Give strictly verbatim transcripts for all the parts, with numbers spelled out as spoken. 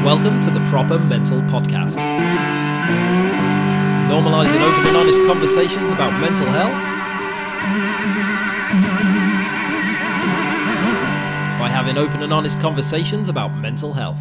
Welcome to the Proper Mental Podcast. Normalising open and honest conversations about mental health by having open and honest conversations about mental health.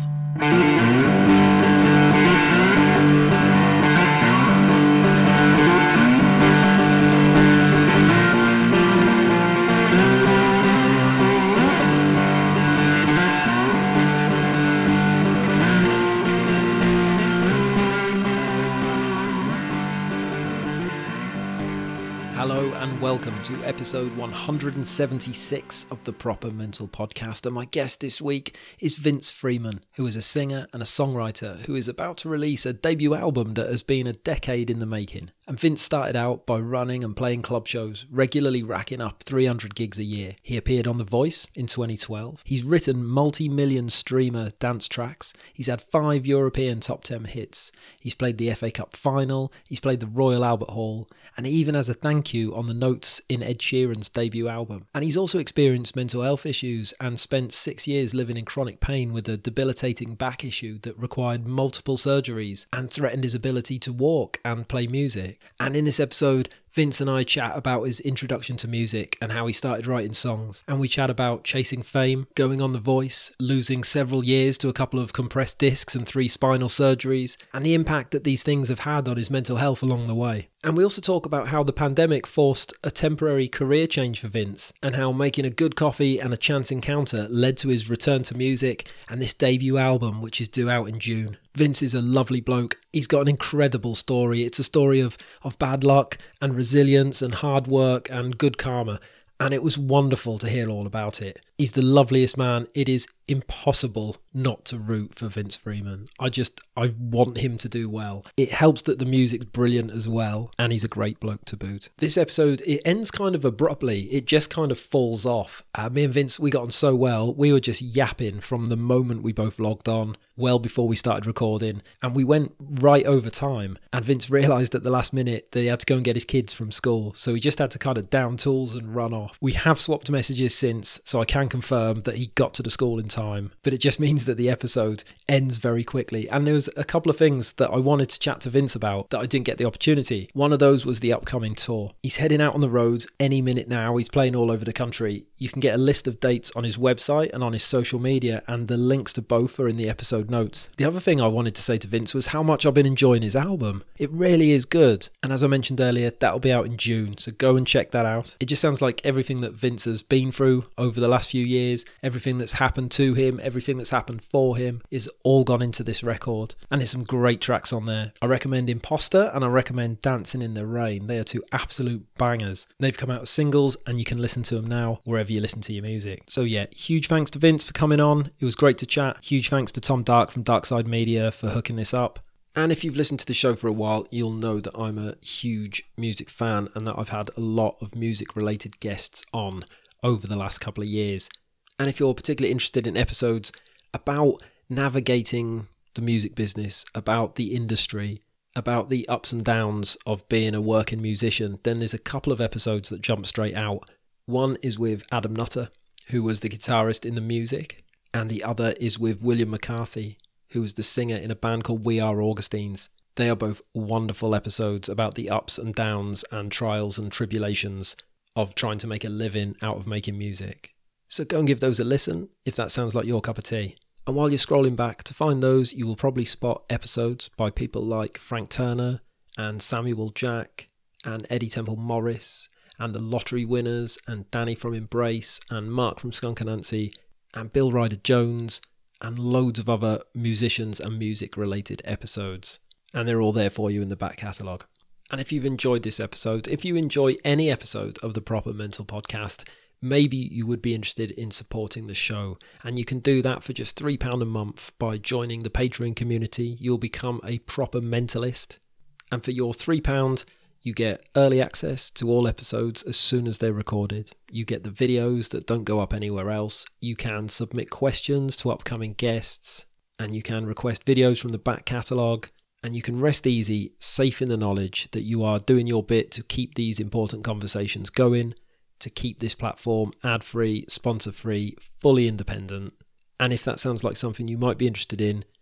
Hello and welcome to episode one hundred seventy-six of the Proper Mental Podcast, and my guest this week is Vince Freeman, who is a singer and a songwriter who is about to release a debut album that has been a decade in the making. And Vince started out by running and playing club shows, regularly racking up three hundred gigs a year. He appeared on The Voice in twenty twelve. He's written multi-million streamer dance tracks. He's had five European top ten hits. He's played the F A Cup final. He's played the Royal Albert Hall. And he even has a thank you on the notes in Ed Sheeran's debut album. And he's also experienced mental health issues and spent six years living in chronic pain with a debilitating back issue that required multiple surgeries and threatened his ability to walk and play music. And in this episode, Vince and I chat about his introduction to music and how he started writing songs. And we chat about chasing fame, going on The Voice, losing several years to a couple of compressed discs and three spinal surgeries, and the impact that these things have had on his mental health along the way. And we also talk about how the pandemic forced a temporary career change for Vince, and how making a good coffee and a chance encounter led to his return to music and this debut album, which is due out in June. Vince is a lovely bloke. He's got an incredible story. It's a story of, of bad luck and resilience and hard work and good karma. And it was wonderful to hear all about it. He's the loveliest man. It is impossible not to root for Vince Freeman. I just, I want him to do well. It helps that the music's brilliant as well, and he's a great bloke to boot. This episode, it ends kind of abruptly. It just kind of falls off. Uh, me and Vince, we got on so well. We were just yapping from the moment we both logged on, well before we started recording, and we went right over time. And Vince realised at the last minute that he had to go and get his kids from school, so he just had to kind of down tools and run off. We have swapped messages since, so I can confirm that he got to the school in time, but it just means that the episode ends very quickly. And there was a couple of things that I wanted to chat to Vince about that I didn't get the opportunity. One of those was the upcoming tour. He's heading out on the road any minute now. He's playing all over the country. You can get a list of dates on his website and on his social media, and the links to both are in the episode notes. The other thing I wanted to say to Vince was how much I've been enjoying his album. It really is good, and as I mentioned earlier, that'll be out in June, so go and check that out. It just sounds like everything that Vince has been through over the last few years, everything that's happened to him, everything that's happened for him is all gone into this record, and there's some great tracks on there. I recommend Imposter and I recommend Dancing in the Rain. They are two absolute bangers. They've come out as singles and you can listen to them now wherever you listen to your music. So yeah, huge thanks to Vince for coming on. It was great to chat. Huge thanks to Tom Dark from Dark Side Media for hooking this up. And if you've listened to the show for a while, you'll know that I'm a huge music fan and that I've had a lot of music related guests on over the last couple of years. And if you're particularly interested in episodes about navigating the music business, about the industry, about the ups and downs of being a working musician, then there's a couple of episodes that jump straight out. One is with Adam Nutter, who was the guitarist in The Music, and the other is with William McCarthy, who was the singer in a band called We Are Augustines. They are both wonderful episodes about the ups and downs and trials and tribulations of trying to make a living out of making music. So go and give those a listen if that sounds like your cup of tea. And while you're scrolling back to find those, you will probably spot episodes by people like Frank Turner and Samuel Jack and Eddie Temple Morris and the Lottery Winners and Danny from Embrace and Mark from Skunk Anansie and Bill Ryder Jones and loads of other musicians and music related episodes. And they're all there for you in the back catalogue. And if you've enjoyed this episode, if you enjoy any episode of the Proper Mental Podcast, maybe you would be interested in supporting the show, and you can do that for just three pounds a month by joining the Patreon community. You'll become a proper mentalist, and for your three pounds you get early access to all episodes as soon as they're recorded. You get the videos that don't go up anywhere else. You can submit questions to upcoming guests, and you can request videos from the back catalogue, and you can rest easy, safe in the knowledge that you are doing your bit to keep these important conversations going, to keep this platform ad-free, sponsor-free, fully independent. And if that sounds like something you might be interested in,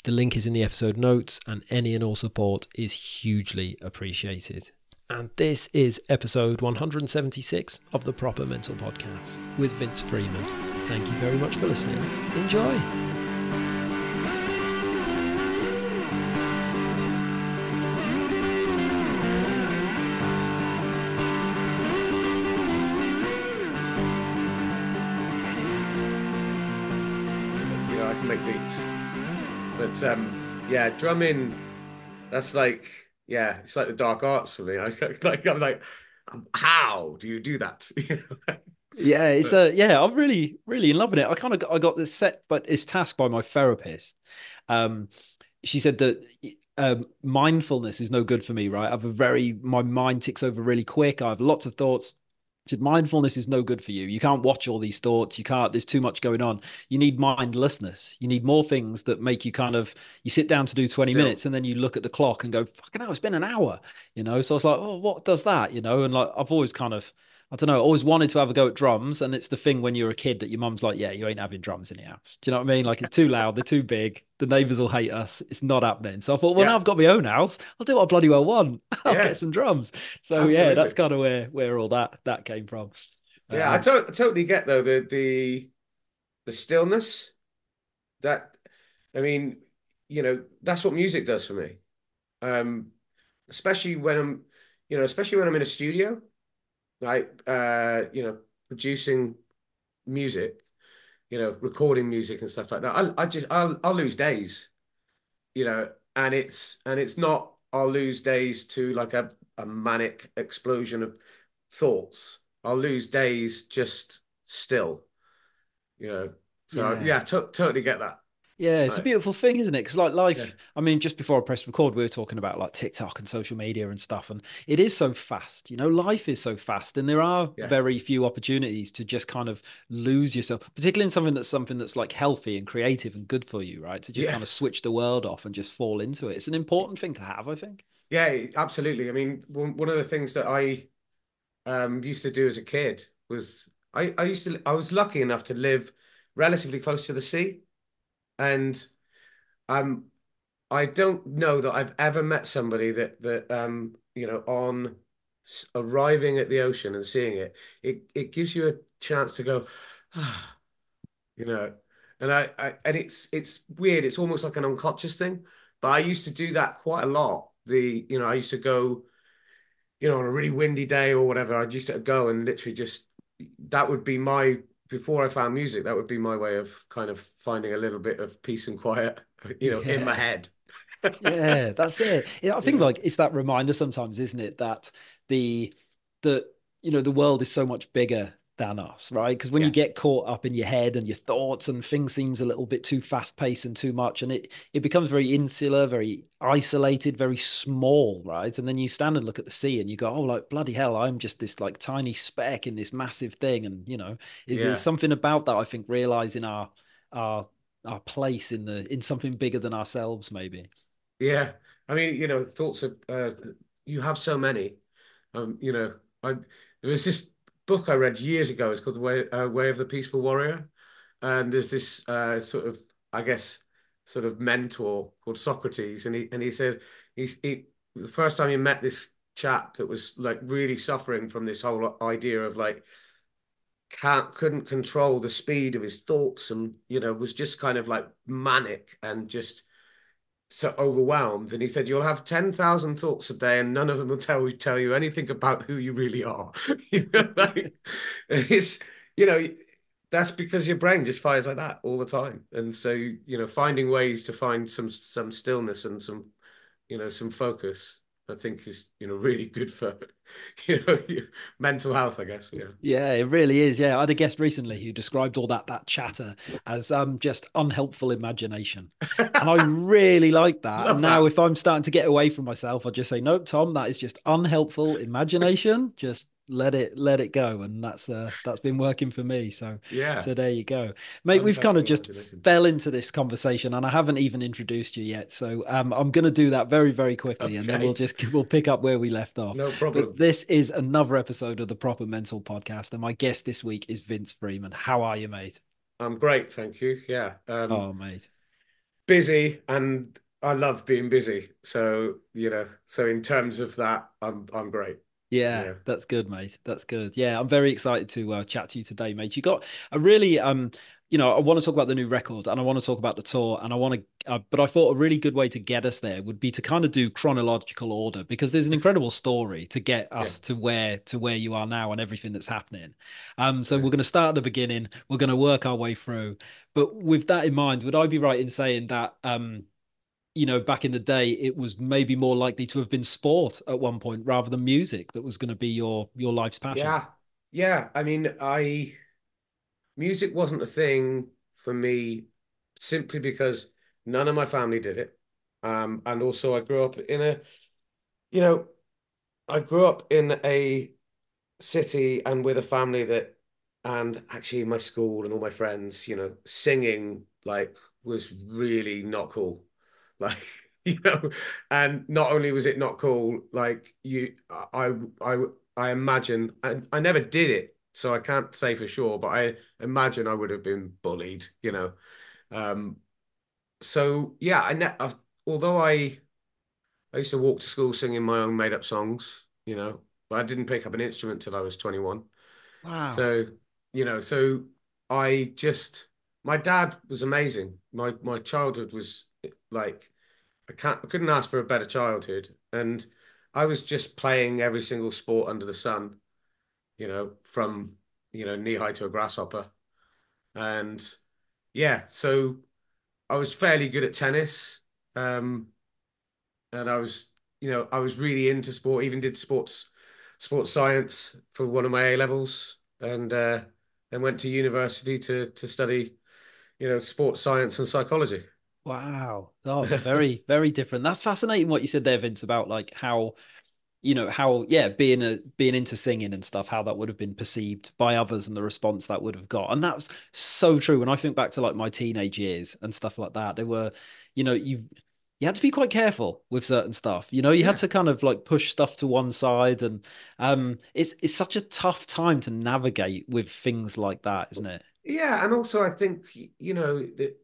The link is in the episode notes, and any and all support is hugely appreciated. And this is episode one hundred seventy-six of the Proper Mental Podcast with Vince Freeman. Thank you very much for listening. Enjoy. Make beats, but um yeah, drumming, that's like, yeah, it's like the dark arts for me. I was like, I'm like, how do you do that? Yeah, it's a uh, yeah, I'm really really in love with it. I kind of got, I got this set, but it's tasked by my therapist. Um, she said that um, mindfulness is no good for me. Right, I have a very my mind ticks over really quick. I have lots of thoughts. Said mindfulness is no good for you. You can't watch all these thoughts. You can't, there's too much going on. You need mindlessness. You need more things that make you kind of, you sit down to do twenty Still. minutes and then you look at the clock and go, fucking hell, it's been an hour, you know? So I was like, oh, what does that, you know? And like, I've always kind of, I don't know, always wanted to have a go at drums. And it's the thing when you're a kid that your mum's like, yeah, you ain't having drums in the house. Do you know what I mean? Like, it's too loud. They're too big. The neighbors will hate us. It's not happening. So I thought, well, yeah. Now I've got my own house. I'll do what I bloody well want. I'll yeah. get some drums. So Absolutely. yeah, that's kind of where, where all that, that came from. Yeah, um, I, to- I totally get though the the the stillness that, I mean, you know, that's what music does for me. Um, especially when I'm, you know, especially when I'm in a studio, like uh, you know, producing music, you know, recording music and stuff like that. I I just I'll I'll lose days, you know, and it's and it's not I'll lose days to like a, a manic explosion of thoughts. I'll lose days just still, you know. So yeah, yeah to- totally get that. Yeah, it's right. a beautiful thing, isn't it? Because like life, yeah. I mean, just before I pressed record, we were talking about like TikTok and social media and stuff, and it is so fast. You know, life is so fast, and there are yeah. very few opportunities to just kind of lose yourself, particularly in something that's something that's like healthy and creative and good for you, right? To just yeah. kind of switch the world off and just fall into it. It's an important thing to have, I think. Yeah, absolutely. I mean, one one of the things that I um used to do as a kid was I I used to I was lucky enough to live relatively close to the sea, and um I don't know that I've ever met somebody that that um you know, on arriving at the ocean and seeing it, it it gives you a chance to go, ah, you know, and I, I and it's it's weird. It's almost like an unconscious thing, but I used to do that quite a lot. The you know I used to go, you know, on a really windy day or whatever, I used to go and literally just, that would be my, before I found music, that would be my way of kind of finding a little bit of peace and quiet, you know, yeah. in my head. Yeah, that's it. Yeah, I think yeah. like it's that reminder sometimes, isn't it, that the, the, you know, the world is so much bigger than us, right? Because when yeah. you get caught up in your head and your thoughts and things seems a little bit too fast paced and too much, and it it becomes very insular, very isolated, very small, right? And then you stand and look at the sea and you go, oh, like bloody hell, I'm just this like tiny speck in this massive thing. And you know, is yeah. there's something about that, I think, realizing our our our place in the in something bigger than ourselves, maybe. Yeah, I mean, you know, thoughts are uh, you have so many. Um, you know, I there was this book I read years ago. It's called The Way, uh, Way of the Peaceful Warrior. And there's this uh, sort of, I guess, sort of mentor called Socrates. And he and he said, he's, he, the first time he met this chap that was like really suffering from this whole idea of like, can't, couldn't control the speed of his thoughts and, you know, was just kind of like manic and just so overwhelmed. And he said, you'll have ten thousand thoughts a day and none of them will tell you tell you anything about who you really are. You know, like, it's, you know, that's because your brain just fires like that all the time. And so, you know, finding ways to find some some stillness and some, you know, some focus, I think is, you know, really good for, you know, mental health, I guess. Yeah. Yeah, it really is. Yeah. I had a guest recently who described all that, that chatter as um, just unhelpful imagination. And I really like that. And now that. If I'm starting to get away from myself, I just say, no, Tom, that is just unhelpful imagination. Just let it, let it go. And that's, uh, that's been working for me. So, yeah. So there you go, mate. We've kind of just fell into this conversation and I haven't even introduced you yet. So, um, I'm going to do that very, very quickly okay. and then we'll just, we'll pick up where we left off. No problem. But this is another episode of the Proper Mental Podcast. And my guest this week is Vince Freeman. How are you, mate? I'm great. Thank you. Yeah. Um, oh, mate. busy, and I love being busy. So, you know, so in terms of that, I'm I'm great. Yeah, Yeah. that's good, mate. That's good. Yeah, I'm very excited to uh, chat to you today, mate. You got a really, um, you know, I want to talk about the new record and I want to talk about the tour and I want to, uh, but I thought a really good way to get us there would be to kind of do chronological order because there's an incredible story to get Yeah. us to where to where you are now and everything that's happening. Um, so Okay. we're going to start at the beginning. We're going to work our way through. But with that in mind, would I be right in saying that, um, you know, back in the day, it was maybe more likely to have been sport at one point rather than music that was going to be your your life's passion. Yeah. Yeah. I mean, I music wasn't a thing for me simply because none of my family did it. Um, and also I grew up in a, you know, I grew up in a city and with a family that, and actually my school and all my friends, you know, singing like was really not cool. Like, you know, and not only was it not cool, like you, I, I, I imagine, I, I never did it, so I can't say for sure, but I imagine I would have been bullied, you know. Um, so yeah, I, ne I although I, I used to walk to school singing my own made up songs, you know, but I didn't pick up an instrument till I was twenty-one. Wow. So, you know, so I just my dad was amazing. My my childhood was like I can't I couldn't ask for a better childhood. And I was just playing every single sport under the sun, you know, from, you know, knee high to a grasshopper. And yeah, so I was fairly good at tennis. Um, and I was, you know, I was really into sport, even did sports sports science for one of my A levels, and uh, then went to university to to study, you know, sports science and psychology. Wow. Oh, so very, very different. That's fascinating what you said there, Vince, about like how, you know, how, yeah, being a being into singing and stuff, how that would have been perceived by others and the response that would have got. And that was so true. When I think back to like my teenage years and stuff like that, they were, you know, you've you had to be quite careful with certain stuff. You know, you had Yeah, to kind of like push stuff to one side and um it's it's such a tough time to navigate with things like that, isn't it? yeah, and also I think you know the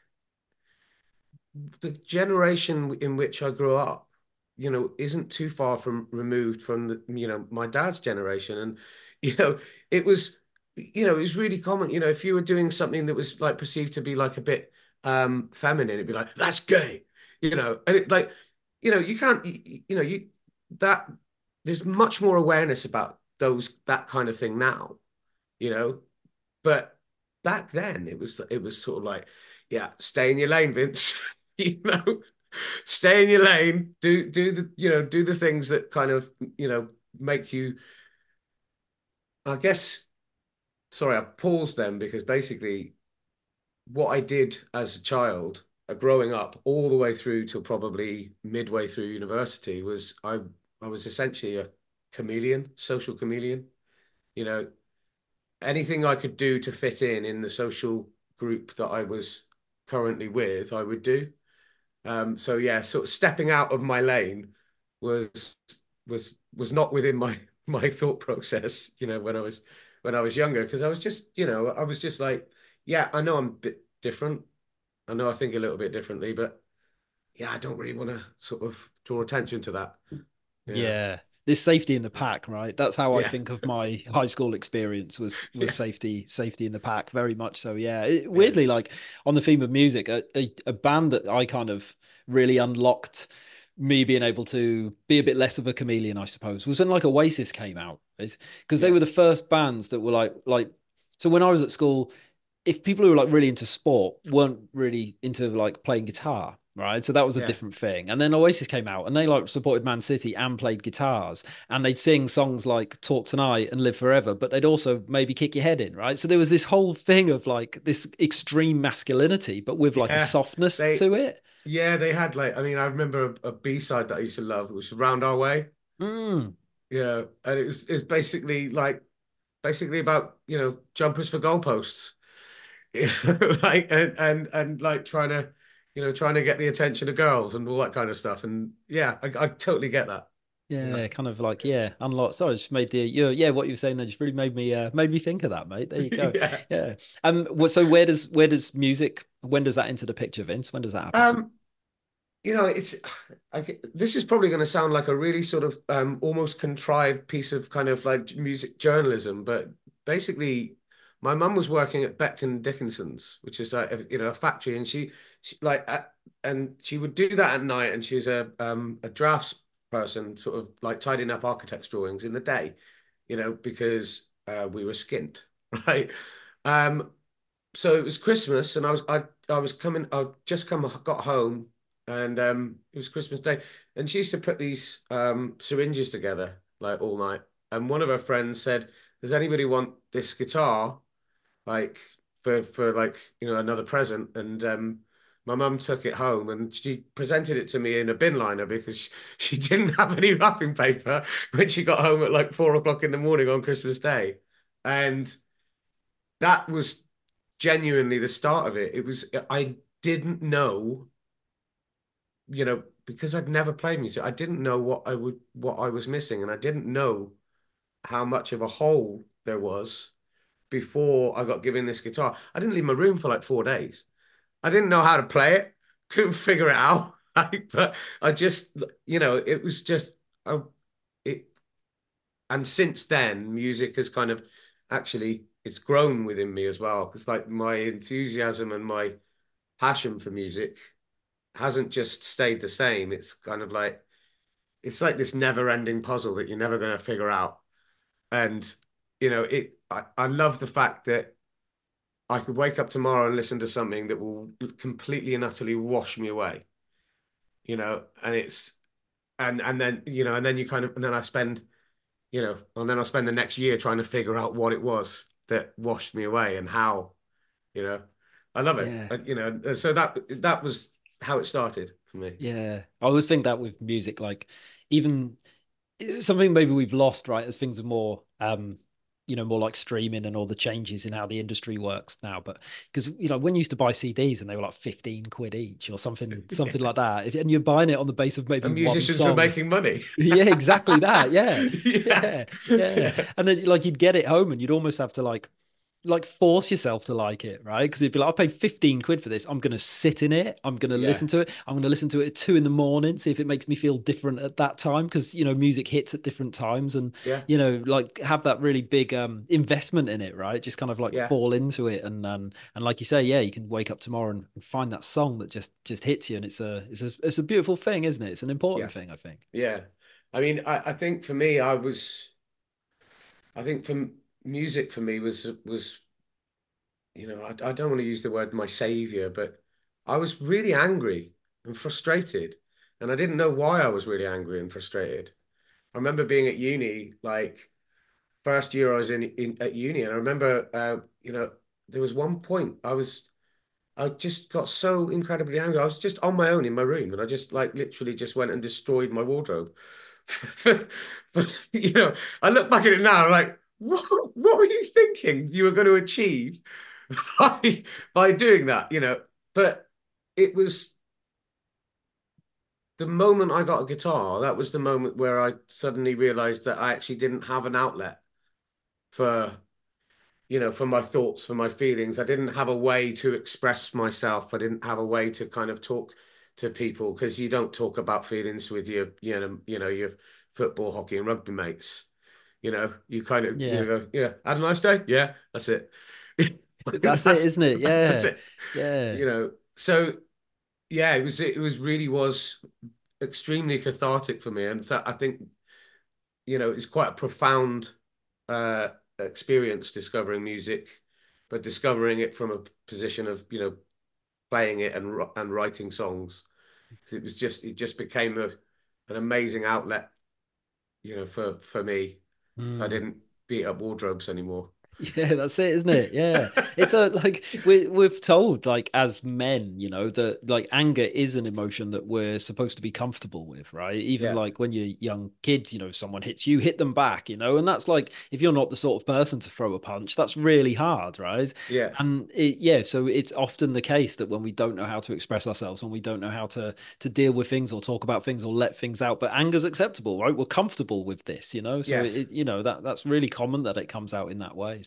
the generation in which I grew up, you know, isn't too far from removed from the, you know, my dad's generation, and you know, it was, you know, it was really common. You know, if you were doing something that was like perceived to be like a bit um feminine, it'd be like that's gay, you know, and it like, you know, you can't, you, you know, you that there's much more awareness about those that kind of thing now, you know, but back then it was it was sort of like, yeah, stay in your lane, Vince. You know, stay in your lane. Do do the you know do the things that kind of you know make you. I guess. Sorry, I paused then because basically what I did as a child, uh, growing up all the way through till probably midway through university, was I I was essentially a chameleon, social chameleon. You know, anything I could do to fit in in the social group that I was currently with, I would do. Um, so yeah, sort of stepping out of my lane was was was not within my my thought process, you know, when I was when I was younger, because I was just, you know, I was just like, yeah, I know I'm a bit different. I know I think a little bit differently, but yeah, I don't really want to sort of draw attention to that. Yeah. Yeah. There's safety in the pack, right? That's how I Yeah. think of my high school experience was was Yeah. safety, safety in the pack, very much so. Yeah. It, Yeah. weirdly, like on the theme of music, a, a, a band that I kind of really unlocked me being able to be a bit less of a chameleon, I suppose, was when like Oasis came out. It's because they Yeah. were the first bands that were like like so when I was at school, if people who were like really into sport weren't really into like playing guitar, right? So that was a Yeah. different thing. And then Oasis came out and they like supported Man City and played guitars and they'd sing songs like Talk Tonight and Live Forever, but they'd also maybe kick your head in, right? So there was this whole thing of like this extreme masculinity, but with like a Yeah. softness They to it. yeah, they had like I mean, I remember a, a B-side that I used to love, which was Round Our Way. Mm, You know, and it's it's basically like basically about, you know, jumpers for goalposts. You know, like and and and like trying to, you know, trying to get the attention of girls and all that kind of stuff. And yeah, I, I totally get that. You know? yeah, kind of like yeah, unlock. Sorry, just made the yeah, yeah. What you were saying there just really made me uh, made me think of that, mate. There you go. Yeah. Yeah. Um. what- So where does where does music when does that enter the picture, Vince? When does that happen? Um, you know, it's I, this is probably going to sound like a really sort of um, almost contrived piece of kind of like music journalism, but basically, my mum was working at Becton Dickinson's, which is like a, you know a factory, and she, she like at, and she would do that at night, and she's a um a drafts person, sort of like tidying up architects' drawings in the day, you know, because uh, we were skint, right? Um, so it was Christmas, and I was I I was coming. I just come got home, and um, it was Christmas Day, and she used to put these um syringes together like all night. And one of her friends said, "Does anybody want this guitar, like for for like you know another present?" And um, my mum took it home, and she presented it to me in a bin liner because she, she didn't have any wrapping paper when she got home at like four o'clock in the morning on Christmas Day, and that was genuinely the start of it. It was I didn't know, you know, because I'd never played music. I didn't know what I would what I was missing, and I didn't know how much of a hole there was before I got given this guitar. I didn't leave my room for like four days. I didn't know how to play it. Couldn't figure it out. Like, but I just, you know, it was just I, it. And since then, music has kind of actually it's grown within me as well. Because like my enthusiasm and my passion for music hasn't just stayed the same. It's kind of like it's like this never-ending puzzle that you're never going to figure out. And you know, it I, I love the fact that I could wake up tomorrow and listen to something that will completely and utterly wash me away. You know, and it's and and then you know, and then you kind of and then I spend, you know, and then I'll spend the next year trying to figure out what it was that washed me away and how, you know. I love it. Yeah. I, you know, so that that was how it started for me. Yeah. I always think that with music, like even it's something maybe we've lost, right? As things are more, um, you know, more like streaming and all the changes in how the industry works now. But because, you know, when you used to buy C Ds and they were like fifteen quid each or something, something Yeah. like that. If, and you're buying it on the base of maybe And one musicians were song. making money. Yeah, exactly that. Yeah. Yeah. Yeah. Yeah. Yeah. And then like you'd get it home and you'd almost have to like like force yourself to like it, right? Because it'd be like, I paid fifteen quid for this. I'm going to sit in it. I'm going to Yeah. listen to it. I'm going to listen to it at two in the morning, see if it makes me feel different at that time. Because, you know, music hits at different times and, Yeah. you know, like have that really big um, investment in it, right? Just kind of like Yeah. fall into it. And, and, and like you say, yeah, you can wake up tomorrow and, and find that song that just, just hits you. And it's a, it's a, it's a beautiful thing, isn't it? It's an Yeah. important thing, I think. Yeah. I mean, I, I think for me, I was, I think for music for me was, was, you know, I, I don't want to use the word my savior, but I was really angry and frustrated. And I didn't know why I was really angry and frustrated. I remember being at uni, like first year I was in, in at uni, and I remember, uh, you know, there was one point I was, I just got so incredibly angry. I was just on my own in my room, and I just like literally just went and destroyed my wardrobe. You know, I look back at it now, I'm like, what, what were you thinking you were going to achieve by by doing that? You know, but it was the moment I got a guitar, that was the moment where I suddenly realized that I actually didn't have an outlet for, you know, for my thoughts, for my feelings. I didn't have a way to express myself. I didn't have a way to kind of talk to people because you don't talk about feelings with your, you know, you know, your football, hockey, and rugby mates. You know, you kind of, you know, Yeah. go, yeah, had a nice day. Yeah, that's it. That's it, That's isn't it? that's Yeah. it. Yeah. You know, so yeah, it was it was really was extremely cathartic for me, and so I think you know it's quite a profound uh, experience discovering music, but discovering it from a position of you know playing it and and writing songs. It was just it just became a an amazing outlet, you know, for for me. So I Mm. didn't beat up wardrobes anymore. Yeah, that's it, isn't it? Yeah. It's a like we we've told like as men, you know, that like anger is an emotion that we're supposed to be comfortable with, right? Even Yeah, like when you're young kids, you know, someone hits you, hit them back, you know, and that's like if you're not the sort of person to throw a punch, that's really hard, right? yeah, And it, yeah, so it's often the case that when we don't know how to express ourselves, when we don't know how to to deal with things or talk about things or let things out, but anger's acceptable, right? We're comfortable with this, you know. So yes. it, you know, that that's really common that it comes out in that way.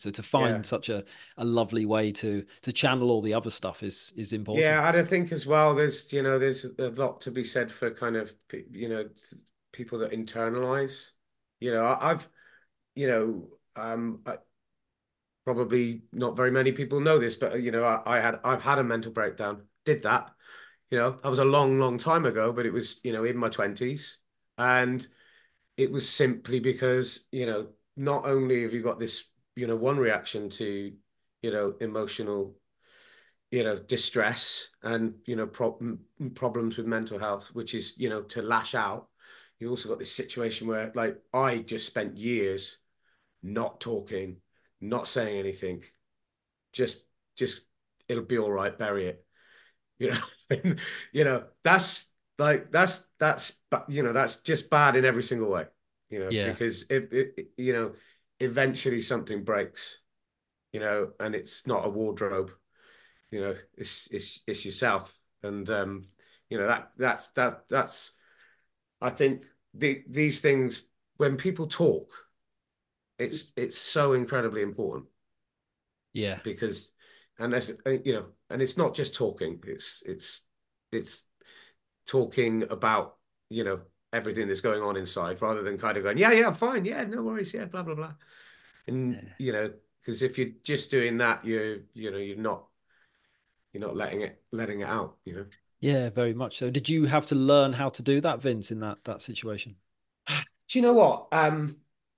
So to Yeah. find such a, a lovely way to to channel all the other stuff is is important. Yeah, and I think as well, there's, you know, there's a lot to be said for kind of, you know, people that internalize. You know, I- I've, you know, um, I, probably not very many people know this, but you know, I, I had, I've had a mental breakdown. Did that, you know, that was a long, long time ago, but it was, you know, in my twenties, and it was simply because, you know, not only have you got this, you know, one reaction to, you know, emotional, you know, distress and, you know, pro problems with mental health, which is, you know, to lash out. You also got this situation where, like, I just spent years not talking, not saying anything, just, just, it'll be all right, bury it. You know, you know, that's like, that's, that's, you know, that's just bad in every single way, you know, Yeah. because if, it, you know, eventually something breaks, you know, and it's not a wardrobe, you know, it's it's it's yourself. And um you know, that that's that that's I think the these things, when people talk, it's it's so incredibly important, Yeah. because, and as uh, you know, and it's not just talking, it's it's it's talking about, you know, everything that's going on inside, rather than kind of going, yeah, yeah, I'm fine, yeah, no worries, yeah, blah blah blah. And Yeah. you know, because if you're just doing that, you're, you know, you're not you're not letting it letting it out, you know. Yeah, very much so. Did you have to learn how to do that, Vince, in that that situation? Do you know what? Um,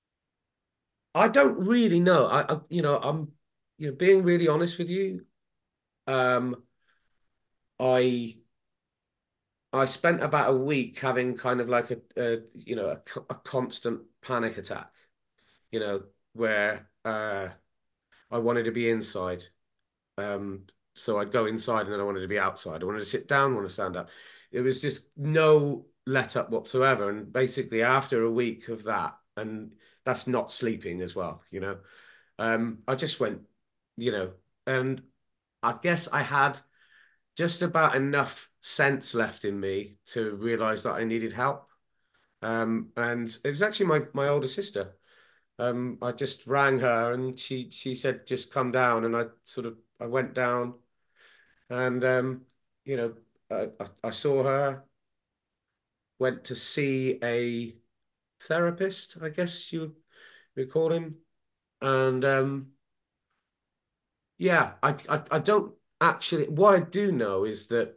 I don't really know. I, I, you know, I'm, you know, being really honest with you. Um, I, I spent about a week having kind of like a, a you know, a, a constant panic attack. You know, where uh, I wanted to be inside. Um, so I'd go inside and then I wanted to be outside. I wanted to sit down, I wanted to stand up. It was just no let up whatsoever. And basically, after a week of that, and that's not sleeping as well, you know. Um, I just went, you know, and I guess I had just about enough sense left in me to realize that I needed help. Um, and it was actually my my older sister. Um, I just rang her and she she said, just come down. And I sort of I went down, and um, you know, I, I, I saw her, went to see a therapist, I guess you would call him. And um, yeah, I, I I don't actually. What I do know is that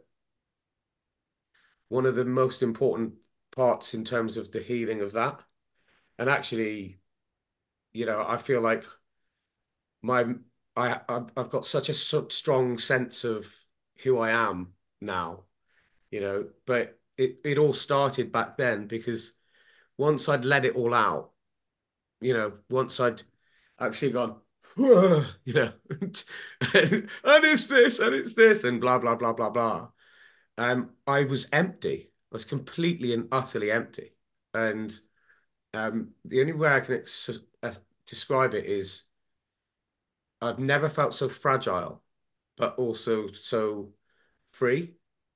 one of the most important parts in terms of the healing of that, and actually, you know, I feel like my I I've I've got such a strong sense of who I am now, you know, but it it all started back then, because once I'd let it all out, you know, once I'd actually gone, you know, and, and it's this and it's this and blah blah blah blah blah. Um, I was empty. I was completely and utterly empty. And um, the only way I can ex uh, describe it is, I've never felt so fragile, but also so free,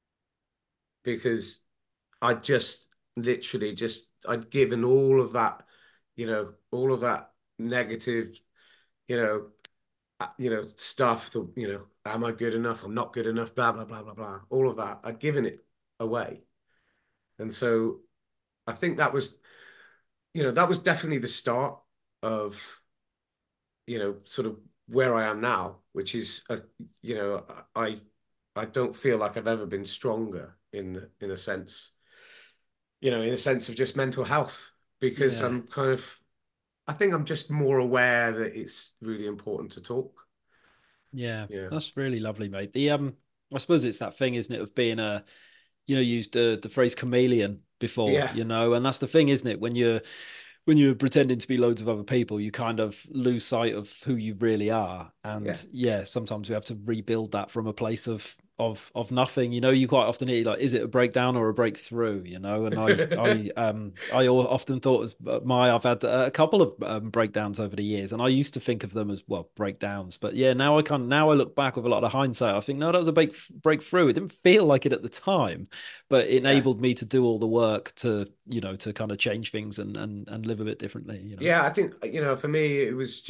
because I just literally just I'd given all of that, you know, all of that negative, you know, uh, you know, stuff. The, you know, am I good enough? I'm not good enough. Blah blah blah blah blah. All of that, I'd given it away, and so I think that was, you know, that was definitely the start of, you know, sort of where I am now, which is, a, you know, I I don't feel like I've ever been stronger in in a sense, you know, in a sense of just mental health, because Yeah. I'm kind of, I think I'm just more aware that it's really important to talk. Yeah. Yeah. That's really lovely, mate. The um I suppose it's that thing, isn't it, of being a, you know, used the the phrase chameleon before, Yeah. you know, and that's the thing, isn't it? When you're when you're pretending to be loads of other people, you kind of lose sight of who you really are. Yeah. And yeah, sometimes we have to rebuild that from a place of of of nothing. You know, you quite often hear like, is it a breakdown or a breakthrough? You know, and I I um I often thought as uh, my I've had a couple of um, breakdowns over the years, and I used to think of them as, well, breakdowns. But yeah, now I can now I look back with a lot of hindsight. I think, no, that was a big breakthrough. It didn't feel like it at the time, but it Yeah. enabled me to do all the work to, you know, to kind of change things and and and live a bit differently, you know. Yeah. I think, you know, for me, it was just,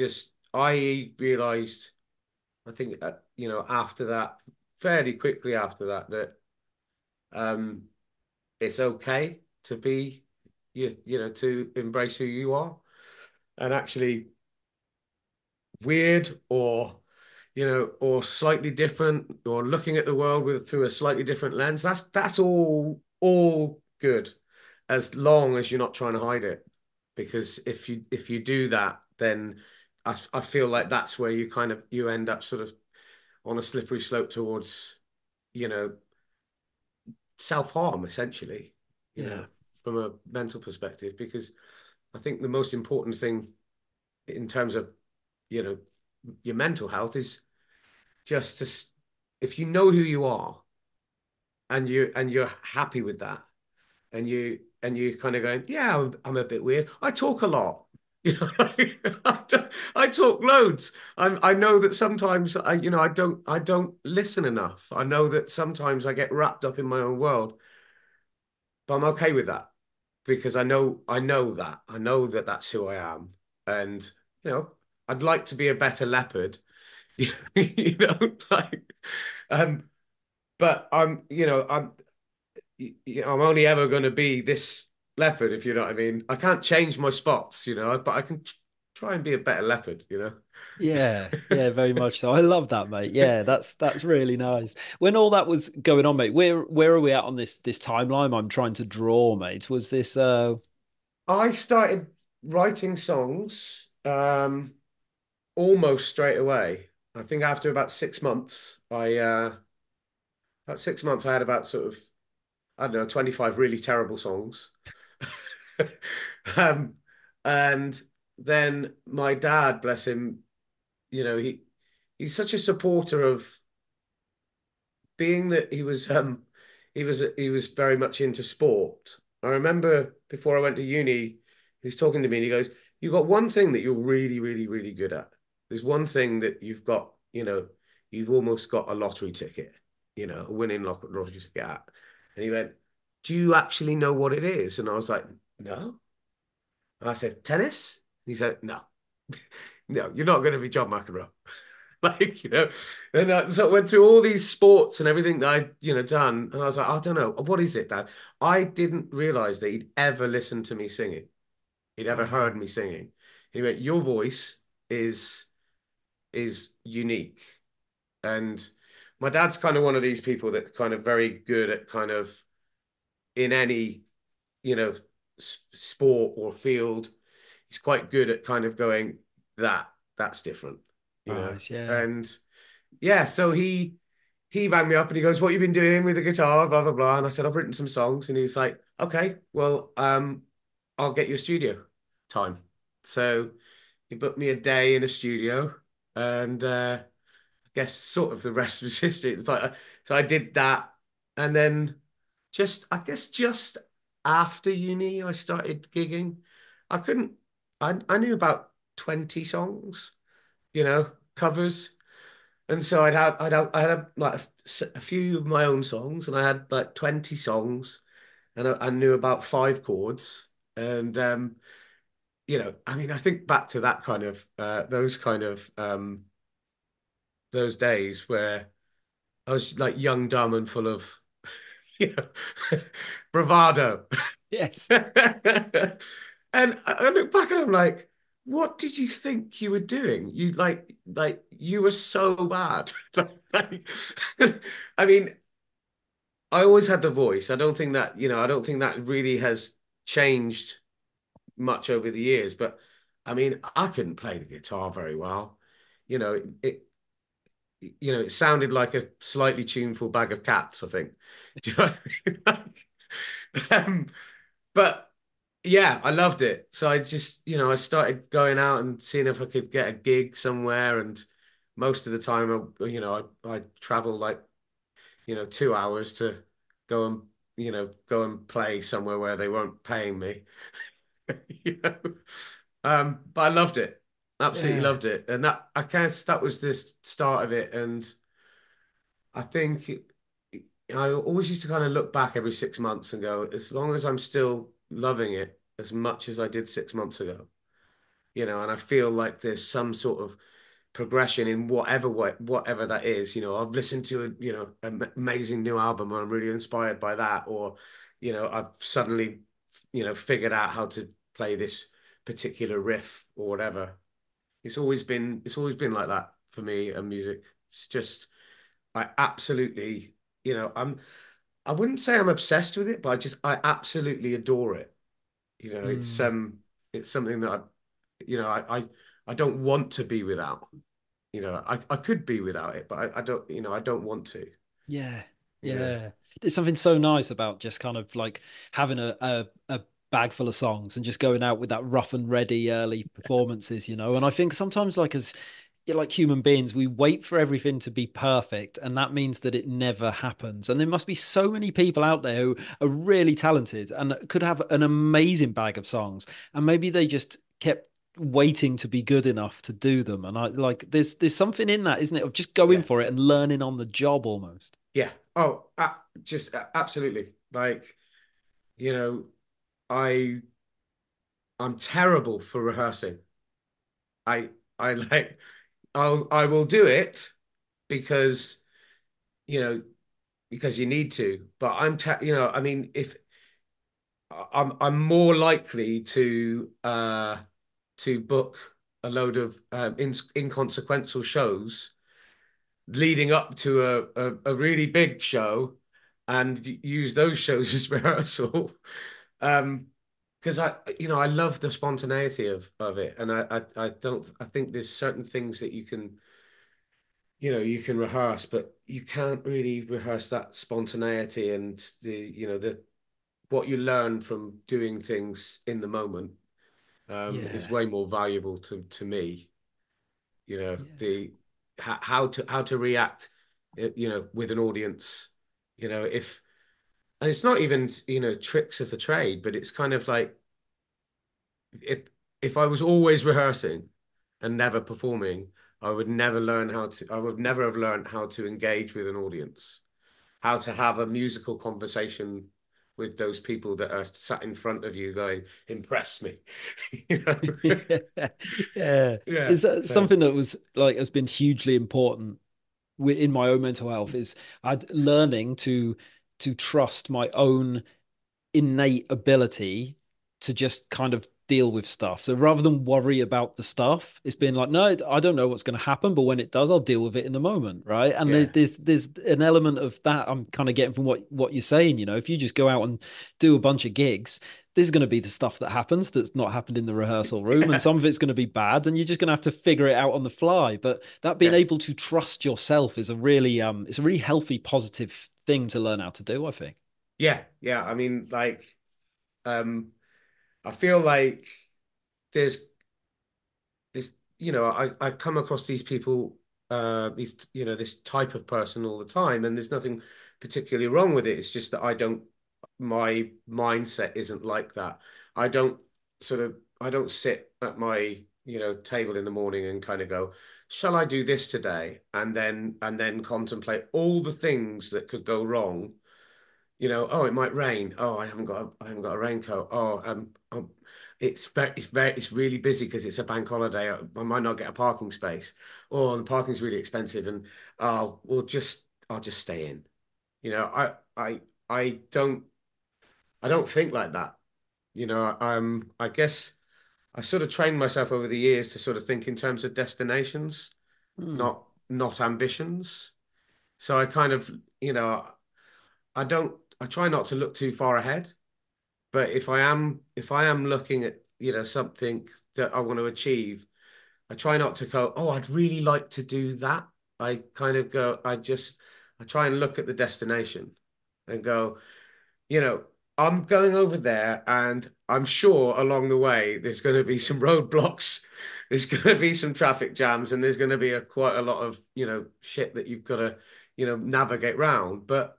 I realized, I think, uh, you know, after that, fairly quickly after that, that um, it's okay to be, you, you know, to embrace who you are, and actually weird or, you know, or slightly different, or looking at the world with through a slightly different lens. That's that's all all good, as long as you're not trying to hide it. Because if you if you do that, then I I feel like that's where you kind of you end up sort of on a slippery slope towards, you know, self-harm essentially, you Yeah. know, from a mental perspective. Because I think the most important thing in terms of, you know, your mental health is just to, if you know who you are, and you and you're happy with that, and you and you kind of going, yeah, I'm, I'm a bit weird. I talk a lot. You know, I, I talk loads. I I know that sometimes I, you know, I don't I don't listen enough. I know that sometimes I get wrapped up in my own world, but I'm okay with that, because I know I know that I know that that's who I am, and you know, I'd like to be a better leopard. You know, like, um, but I'm, you know, I'm, I'm only ever going to be this leopard, if you know what I mean. I can't change my spots, you know, but I can try and be a better leopard, you know. Yeah, yeah, very much so. I love that, mate. Yeah, that's that's really nice. When all that was going on, mate, where where are we at on this this timeline I'm trying to draw, mate? Was this uh I started writing songs um, almost straight away. I think after about six months, I uh, about six months, I had about sort of, I don't know, twenty-five really terrible songs. um, and then my dad, bless him, you know, he he's such a supporter of, being that he was um he was he was very much into sport. I remember before I went to uni, he was talking to me and he goes, "You got one thing that you're really, really, really good at. There's one thing that you've got, you know, you've almost got a lottery ticket, you know, a winning lottery ticket at." And he went, "Do you actually know what it is?" And I was like, "No." And I said, "Tennis?" He said, "No, no, you're not going to be John McEnroe." Like, you know, and uh, so I went through all these sports and everything that I'd, you know, done. And I was like, I don't know, what is it, Dad? I didn't realize that he'd ever listened to me singing. He'd ever wow. heard me singing. He went, your voice is is unique. And my dad's kind of one of these people that kind of very good at kind of, in any, you know, sport or field, he's quite good at kind of going, that, that's different, you know. Right, yeah. And yeah, so he he rang me up and he goes, "What you been doing with the guitar?" Blah blah blah. And I said, "I've written some songs." And he's like, "Okay, well, um, I'll get you a studio time." So he booked me a day in a studio, and uh, I guess sort of the rest was history. It's like, so I did that, and then just I guess just after uni, I started gigging. I couldn't. I I knew about twenty songs, you know, covers. And so I'd have, I'd have, I had a, like a, a few of my own songs, and I had like twenty songs, and I, I knew about five chords. And um, you know, I mean, I think back to that kind of uh, those kind of um, those days where I was like young, dumb, and full of, you know, bravado. Yes. And I look back and I'm like, what did you think you were doing? You like, like you were so bad. Like, I mean, I always had the voice. I don't think that, you know, I don't think that really has changed much over the years. But I mean, I couldn't play the guitar very well. You know, it, you know, it sounded like a slightly tuneful bag of cats, I think. Do you know what I mean? Um, but yeah, I loved it. So I just, you know, I started going out and seeing if I could get a gig somewhere. And most of the time, I, you know, I, I travel like, you know, two hours to go and, you know, go and play somewhere where they weren't paying me. You know? Um, but I loved it. Absolutely Yeah. loved it. And that, I guess that was the start of it. And I think it, I always used to kind of look back every six months and go, as long as I'm still loving it as much as I did six months ago, you know, and I feel like there's some sort of progression in whatever way, whatever that is. You know, I've listened to a, you know, an amazing new album and I'm really inspired by that, or, you know, I've suddenly, you know, figured out how to play this particular riff or whatever. It's always been, it's always been like that for me and music. It's just, I absolutely, you know, I'm, I wouldn't say I'm obsessed with it, but I just, I absolutely adore it. You know, it's, Mm. um, it's something that I, you know, I, I, I don't want to be without. You know, I, I could be without it, but I, I don't, you know, I don't want to, Yeah, you know. yeah. There's something so nice about just kind of like having a, a a bag full of songs and just going out with that rough and ready early performances, you know. And I think sometimes, like as like human beings, we wait for everything to be perfect, and that means that it never happens. And there must be so many people out there who are really talented and could have an amazing bag of songs, and maybe they just kept waiting to be good enough to do them. And I like there's there's something in that, isn't it, of just going Yeah, for it and learning on the job almost. yeah. Oh, uh, just uh, absolutely. Like, you know, I, I'm terrible for rehearsing. I, I like, I'll, I will do it because, you know, because you need to. But I'm, te you know, I mean, if I'm, I'm more likely to, uh, to book a load of um, in, inconsequential shows leading up to a, a, a really big show and use those shows as rehearsal. Um, because I, you know, I love the spontaneity of of it, and I, I, I don't, I think there's certain things that you can, you know, you can rehearse, but you can't really rehearse that spontaneity and the, you know, the what you learn from doing things in the moment um, is Yeah, way more valuable to to me. You know, yeah, the how to how to react, you know, with an audience. You know, if and it's not even, you know, tricks of the trade, but it's kind of like if if I was always rehearsing and never performing, I would never learn how to I would never have learned how to engage with an audience, how to have a musical conversation with those people that are sat in front of you going, impress me. You know? yeah, yeah. Yeah. Is that So something that was like has been hugely important in my own mental health? Is I'd learning to to trust my own innate ability to just kind of deal with stuff. So rather than worry about the stuff, it's been like, no, I don't know what's going to happen, but when it does, I'll deal with it in the moment, right? And yeah. there's there's an element of that I'm kind of getting from what what you're saying. You know, if you just go out and do a bunch of gigs, this is going to be the stuff that happens that's not happened in the rehearsal room, and Yeah. some of it's going to be bad, and you're just going to have to figure it out on the fly. But that being Yeah. able to trust yourself is a really um, it's a really healthy, positive thing to learn how to do, I think. Yeah. Yeah. I mean, like, um, I feel like there's this, you know, I, I come across these people, uh, these, you know, this type of person all the time, and there's nothing particularly wrong with it. It's just that I don't, my mindset isn't like that. I don't sort of, I don't sit at my, you know, table in the morning and kind of go, shall I do this today? And then, and then contemplate all the things that could go wrong. You know, oh, it might rain. Oh, I haven't got a, I haven't got a raincoat. Oh, um, um it's very, it's very, it's really busy because it's a bank holiday. I might not get a parking space. Oh, the parking's really expensive, and oh, we'll just, I'll just stay in. You know, I, I, I don't, I don't think like that. You know, um, I guess I sort of trained myself over the years to sort of think in terms of destinations, Hmm. not, not ambitions. So I kind of, you know, I don't, I try not to look too far ahead. But if I am if I am looking at, you know, something that I want to achieve, I try not to go, oh, I'd really like to do that. I kind of go, I just I try and look at the destination and go, you know, I'm going over there and I'm sure along the way there's going to be some roadblocks, there's going to be some traffic jams, and there's going to be a quite a lot of, you know, shit that you've got to, you know, navigate round. But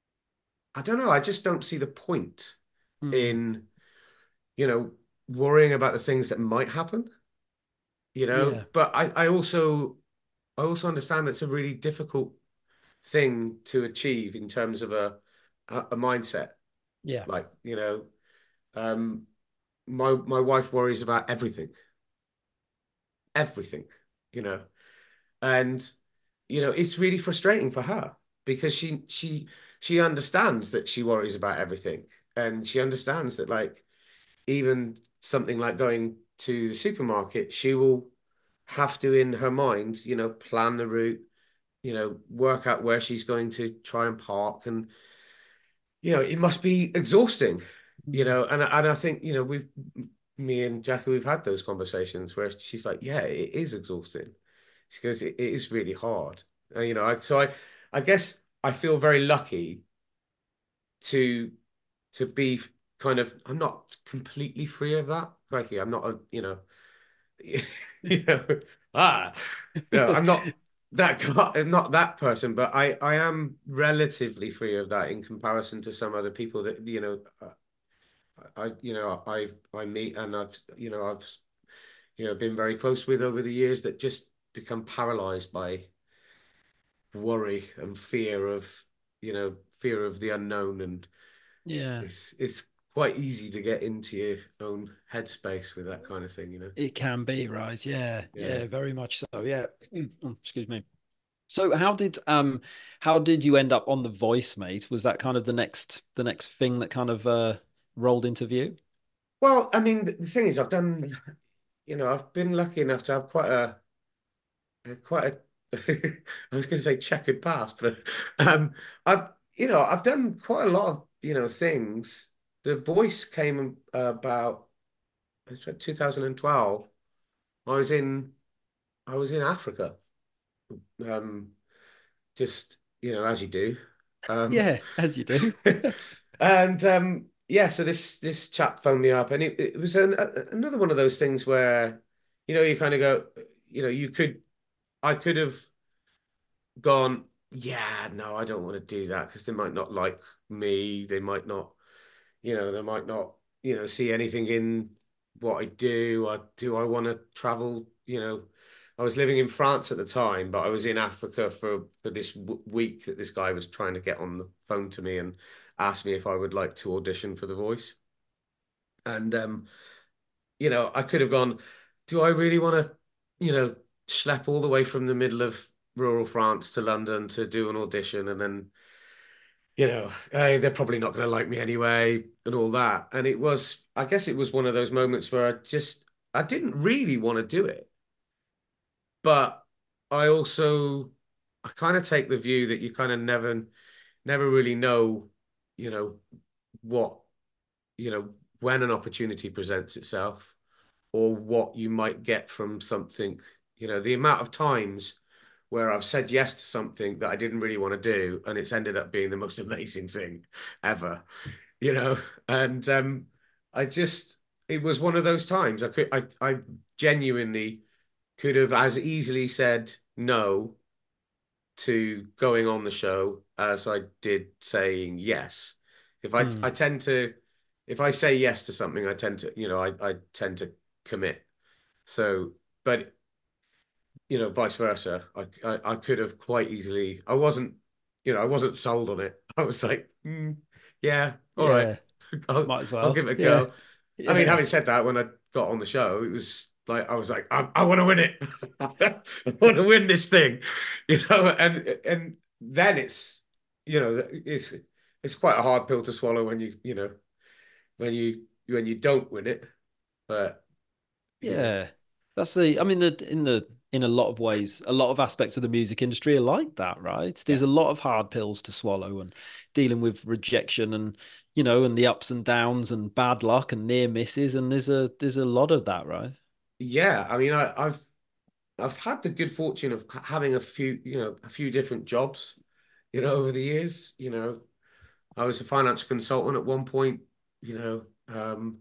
I don't know, I just don't see the point Hmm. in, you know, worrying about the things that might happen, you know. Yeah. But I, I also I also understand that's a really difficult thing to achieve in terms of a a, a mindset. Yeah. Like, you know, um, my my wife worries about everything. everything, you know, and you know, it's really frustrating for her because she she she understands that she worries about everything, and she understands that like even something like going to the supermarket, she will have to in her mind, you know, plan the route, you know, work out where she's going to try and park, and you know, it must be exhausting, you Mm. know, and and I think, you know, we've me and Jackie, we've had those conversations where she's like, yeah, it is exhausting. She goes, it, it is really hard. Uh, you know, I, so I, I guess I feel very lucky to to be kind of. I'm not completely free of that. Crikey, I'm not a, you know, you know, ah, no, I'm not that guy- I'm not that person, but I I am relatively free of that in comparison to some other people that you know. uh, I you know I I meet and I've you know I've you know been very close with over the years that just become paralyzed by worry and fear of you know fear of the unknown, and Yeah. it's it's quite easy to get into your own headspace with that kind of thing, you know. It can be, right? Yeah, Yeah. yeah, very much so. Yeah. Oh, excuse me. So how did um how did you end up on The Voice, mate? Was that kind of the next the next thing that kind of uh rolled into view? Well, I mean, the the thing is, I've done, you know, I've been lucky enough to have quite a, a quite a, I was going to say checkered past, but um, I've, you know, I've done quite a lot of, you know, things. The Voice came about two thousand twelve. I was in, I was in Africa, um, just, you know, as you do. Um, Yeah, as you do. and um, yeah, so this this chap phoned me up, and it, it was an, a, another one of those things where, you know, you kind of go, you know, you could, I could have gone, yeah, no, I don't want to do that because they might not like me. They might not, you know, they might not, you know, see anything in what I do. I do I want to travel, you know. I was living in France at the time, but I was in Africa for for this w week that this guy was trying to get on the phone to me and asked me if I would like to audition for The Voice. And um, you know, I could have gone, do I really want to, you know, schlep all the way from the middle of rural France to London to do an audition and then, you know, hey, they're probably not going to like me anyway and all that. And it was, I guess it was one of those moments where I just, I didn't really want to do it. But I also, I kind of take the view that you kind of never, never really know, you know, what, you know, when an opportunity presents itself or what you might get from something. You know, the amount of times where I've said yes to something that I didn't really want to do, and it's ended up being the most amazing thing ever, you know. And um, I just, it was one of those times. I could, I, I genuinely could have as easily said no to going on the show as I did saying yes. If I, Hmm. I tend to, if I say yes to something, I tend to, you know, I, I tend to commit. So, but you know, vice versa. I, I I could have quite easily. I wasn't, you know, I wasn't sold on it. I was like, mm, yeah, all right, Yeah, I'll might as I'll well. give it a Yeah. go. I mean, Yeah. having said that, when I got on the show, it was like I was like, I, I want to win it. I want to win this thing, you know. And and then it's, you know, it's it's quite a hard pill to swallow when you you know when you when you don't win it, but you know, Yeah. That's the I mean the in the in a lot of ways, a lot of aspects of the music industry are like that, right? yeah. There's a lot of hard pills to swallow and dealing with rejection and you know, and the ups and downs and bad luck and near misses, and there's a there's a lot of that, right? Yeah, I mean, I, I've I've had the good fortune of having a few, you know, a few different jobs, you know, over the years. You know, I was a financial consultant at one point, you know. Um,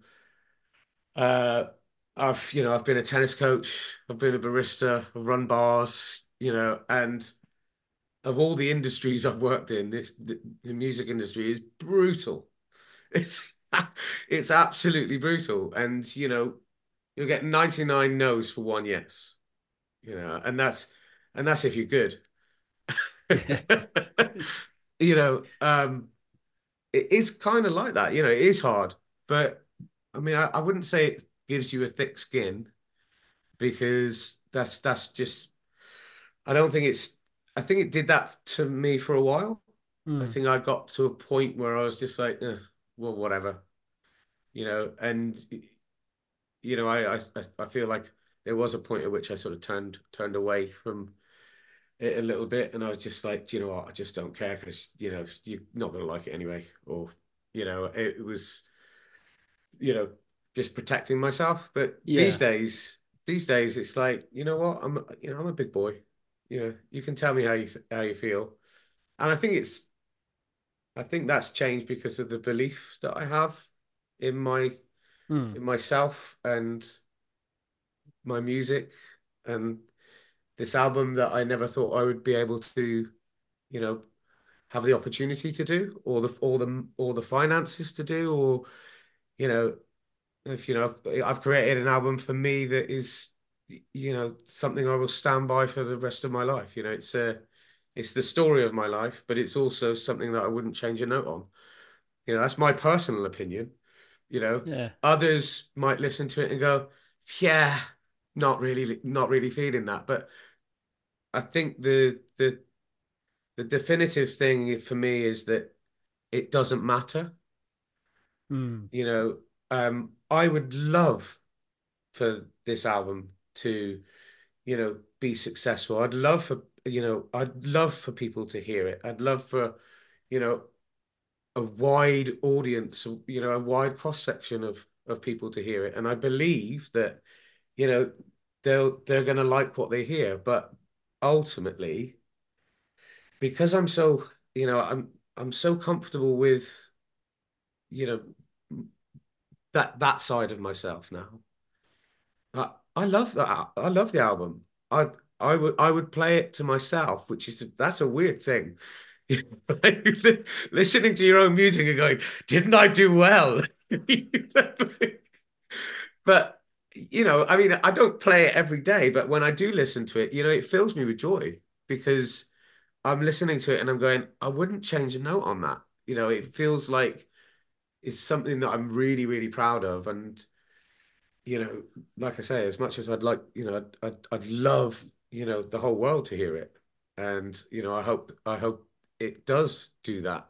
uh, I've, you know, I've been a tennis coach, I've been a barista, I've run bars, you know, and of all the industries I've worked in, this the, the music industry is brutal. It's it's absolutely brutal. And, you know, you'll get ninety-nine no's for one yes, you know, and that's and that's if you're good. Yeah. You know, um, it is kind of like that. You know, it is hard, but I mean, I, I wouldn't say it gives you a thick skin because that's that's just I don't think it's I think it did that to me for a while. I Mm. think I got to a point where I was just like, eh, well, whatever, you know, and you know, I, I I feel like there was a point at which I sort of turned turned away from it a little bit, and I was just like, "Do you know what, I just don't care because you know you're not going to like it anyway, or you know, it, it was you know just protecting myself. But these Yeah. days, these days, it's like, you know what, I'm you know I'm a big boy. You know, you can tell me how you how you feel, and I think it's I think that's changed because of the belief that I have in my Mm. in myself and my music and this album that I never thought I would be able to, you know, have the opportunity to do, or the or the or the finances to do, or you know, if you know, I've created an album for me that is, you know, something I will stand by for the rest of my life. You know, it's a, it's the story of my life, but it's also something that I wouldn't change a note on. You know, that's my personal opinion. You know, Yeah. others might listen to it and go, yeah, not really, not really feeling that. But I think the the the definitive thing for me is that it doesn't matter. Mm. You know, um, I would love for this album to, you know, be successful. I'd love for, you know, I'd love for people to hear it. I'd love for, you know, a wide audience, you know, a wide cross section of of people to hear it. And I believe that, you know, they'll they're going to like what they hear. But ultimately, because I'm so, you know, I'm I'm so comfortable with, you know, that that side of myself now. I, I love that. I love the album. I I would I would play it to myself, which is that's a weird thing. Listening to your own music and going, didn't I do well? But you know, I mean, I don't play it every day, but when I do listen to it, you know, it fills me with joy because I'm listening to it and I'm going, I wouldn't change a note on that. You know, it feels like it's something that I'm really, really proud of. And you know, like I say, as much as I'd like, you know, I'd, I'd, I'd love, you know, the whole world to hear it. And, you know, I hope, I hope it does do that.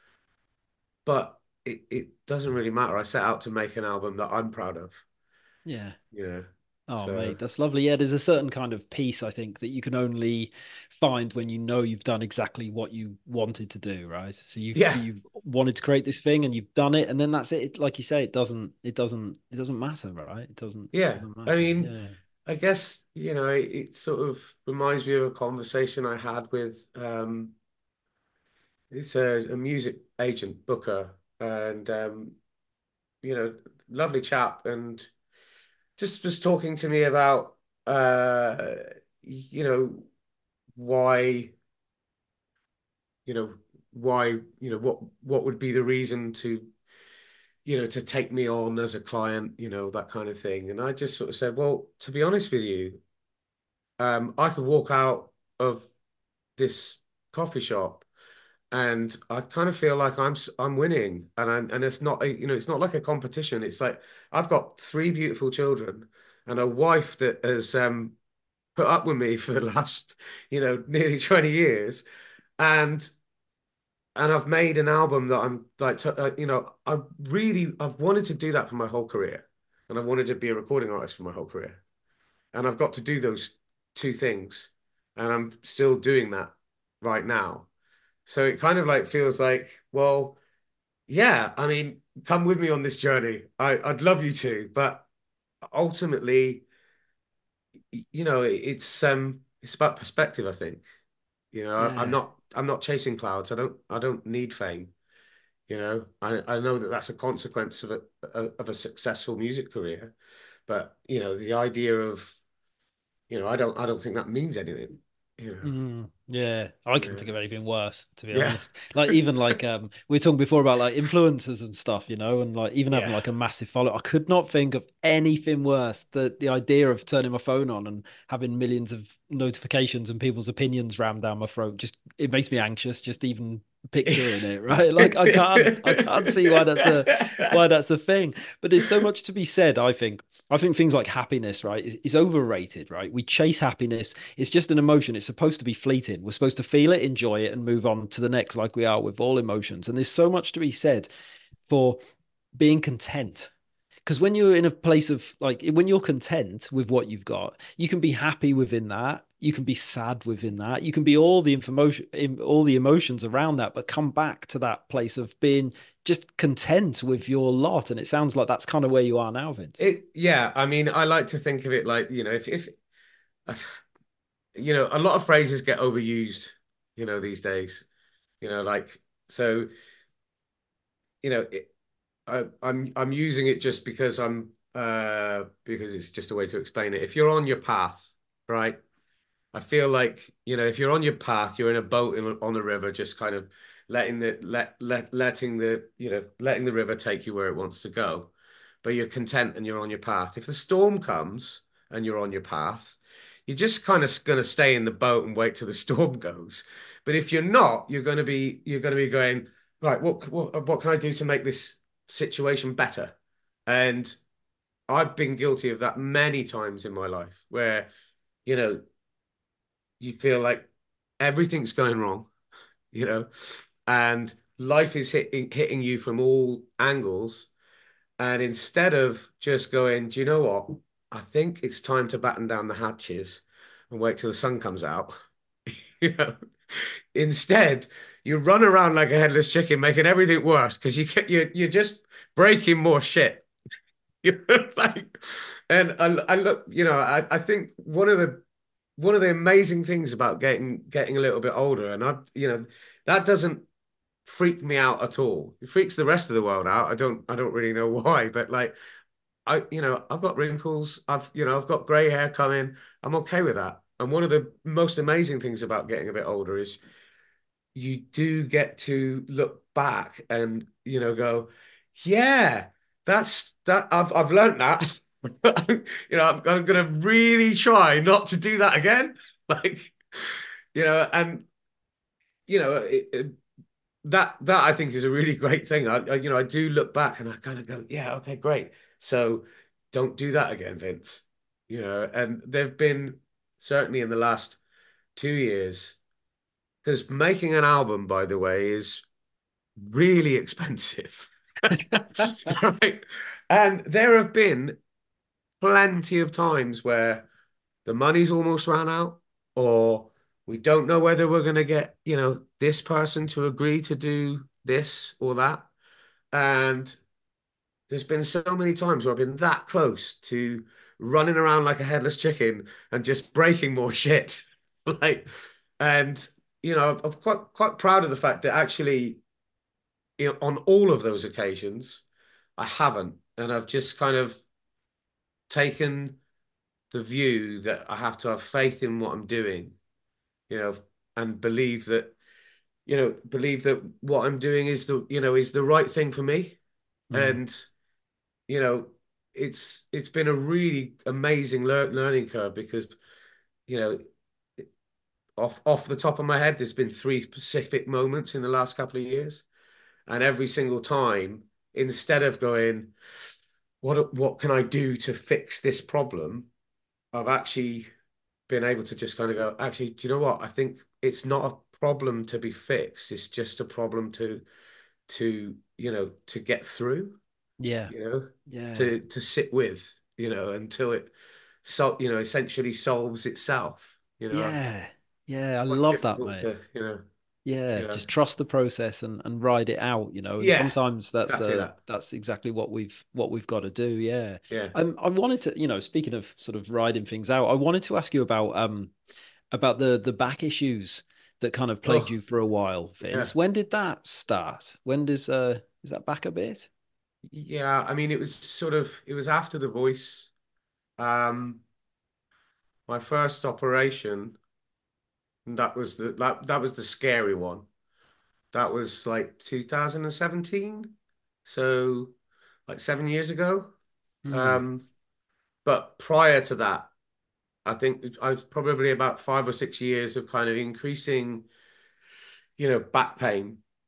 But it, it doesn't really matter. I set out to make an album that I'm proud of, Yeah. you know. Oh, So mate, that's lovely. Yeah, there's a certain kind of peace, I think, that you can only find when you know you've done exactly what you wanted to do, right? So you've yeah, you wanted to create this thing and you've done it, and then that's it. It- Like you say, it doesn't, it doesn't, it doesn't matter, right? It doesn't, it yeah. doesn't I matter. mean, Yeah. I guess, you know, it, it sort of reminds me of a conversation I had with um it's a, a music agent, Booker, and um, you know, lovely chap and just was talking to me about uh you know why you know why you know what what would be the reason to you know to take me on as a client, you know, that kind of thing. And I just sort of said, well, to be honest with you, um I could walk out of this coffee shop and I kind of feel like I'm I'm winning, and I'm, and it's not a, you know it's not like a competition. It's like I've got three beautiful children and a wife that has um put up with me for the last, you know, nearly twenty years. And and I've made an album that I'm like, uh, you know, I really, I've wanted to do that for my whole career. And I've wanted to be a recording artist for my whole career. And I've got to do those two things. And I'm still doing that right now. So it kind of like feels like, well, yeah, I mean, come with me on this journey. I, I'd love you to, but ultimately, you know, it's um it's about perspective, I think. You know, I, I'm Yeah. not I'm not chasing clouds. I don't I don't need fame. You know, I, I know that that's a consequence of a of a successful music career, but you know, the idea of you know, I don't I don't think that means anything. You know, Mm, yeah, I can yeah, think of anything worse, to be yeah, honest. Like even like um we were talking before about like influencers and stuff, you know, and like even having yeah, like a massive follow. I could not think of anything worse. The the idea of turning my phone on and having millions of notifications and people's opinions rammed down my throat just it makes me anxious just even picture in it, right? Like I can't I can't see why that's a why that's a thing. But there's so much to be said, I think. I think things like happiness, right, is, is overrated, right? We chase happiness. It's just an emotion. It's supposed to be fleeting. We're supposed to feel it, enjoy it, and move on to the next, like we are with all emotions. And there's so much to be said for being content. Because when you're in a place of like, when you're content with what you've got, you can be happy within that. You can be sad within that. You can be all the information, all the emotions around that, but come back to that place of being just content with your lot. And it sounds like that's kind of where you are now, Vince. It, yeah, I mean, I like to think of it like, you know, if, if, you know, a lot of phrases get overused, you know, these days, you know, like, so, you know, it, I, I'm, I'm using it just because I'm, uh, because it's just a way to explain it. If you're on your path, right? I feel like, you know, if you're on your path, you're in a boat in, on a river, just kind of letting the let let letting the, you know, letting the river take you where it wants to go. But you're content and you're on your path. If the storm comes and you're on your path, you're just kind of going to stay in the boat and wait till the storm goes. But if you're not, you're going to be you're going to be going, right, what what what can I do to make this situation better? And I've been guilty of that many times in my life where, you know, you feel like everything's going wrong, you know, and life is hitting hitting you from all angles. And instead of just going, do you know what? I think it's time to batten down the hatches and wait till the sun comes out. You know, instead you run around like a headless chicken, making everything worse because you you you're just breaking more shit. You know, like, and I, I look, you know, I, I think one of the one of the amazing things about getting getting a little bit older, and I, you know, that doesn't freak me out at all. It freaks the rest of the world out. I don't I don't really know why, but like I, you know, I've got wrinkles. I've, you know, I've got grey hair coming. I'm okay with that. And one of the most amazing things about getting a bit older is you do get to look back and, you know, go, yeah, that's that. I've I've learned that. You know, I'm, I'm gonna really try not to do that again. Like, you know, and you know, it, it, that that I think is a really great thing. I, I you know I do look back and I kind of go, yeah, okay, great. So don't do that again, Vince. You know, and there've been certainly in the last two years, because making an album, by the way, is really expensive. Right? And there have been plenty of times where the money's almost ran out, or we don't know whether we're going to get, you know, this person to agree to do this or that. And there's been so many times where I've been that close to running around like a headless chicken and just breaking more shit. Like, and you know, I'm quite quite proud of the fact that actually, you know, on all of those occasions, I haven't, and I've just kind of taken the view that I have to have faith in what I'm doing, you know, and believe that, you know, believe that what I'm doing is the, you know, is the right thing for me. Mm. And, you know, it's it's been a really amazing lear learning curve because, you know, off off the top of my head, there's been three specific moments in the last couple of years. And every single time, instead of going, what what can I do to fix this problem? I've actually been able to just kind of go, actually, do you know what? I think it's not a problem to be fixed. It's just a problem to to, you know, to get through, Yeah. you know, Yeah. to to sit with, you know, until it so, you know, essentially solves itself. You know, Yeah. Yeah. I quite love that, difficult mate. to, you know, Yeah, you know. just trust the process and and ride it out, you know. And Yeah, sometimes that's exactly uh that. that's exactly what we've what we've got to do. Yeah. Yeah. Um, I wanted to, you know, speaking of sort of riding things out, I wanted to ask you about um about the the back issues that kind of plagued Oh, you for a while, yeah. Vince. When did that start? When does uh is that back a bit? Yeah, I mean, it was sort of it was after The Voice. Um, my first operation, and that was the that, that was the scary one. That was like two thousand seventeen. So like seven years ago. Hmm. Um, but prior to that, I think I was probably about five or six years of kind of increasing, you know, back pain.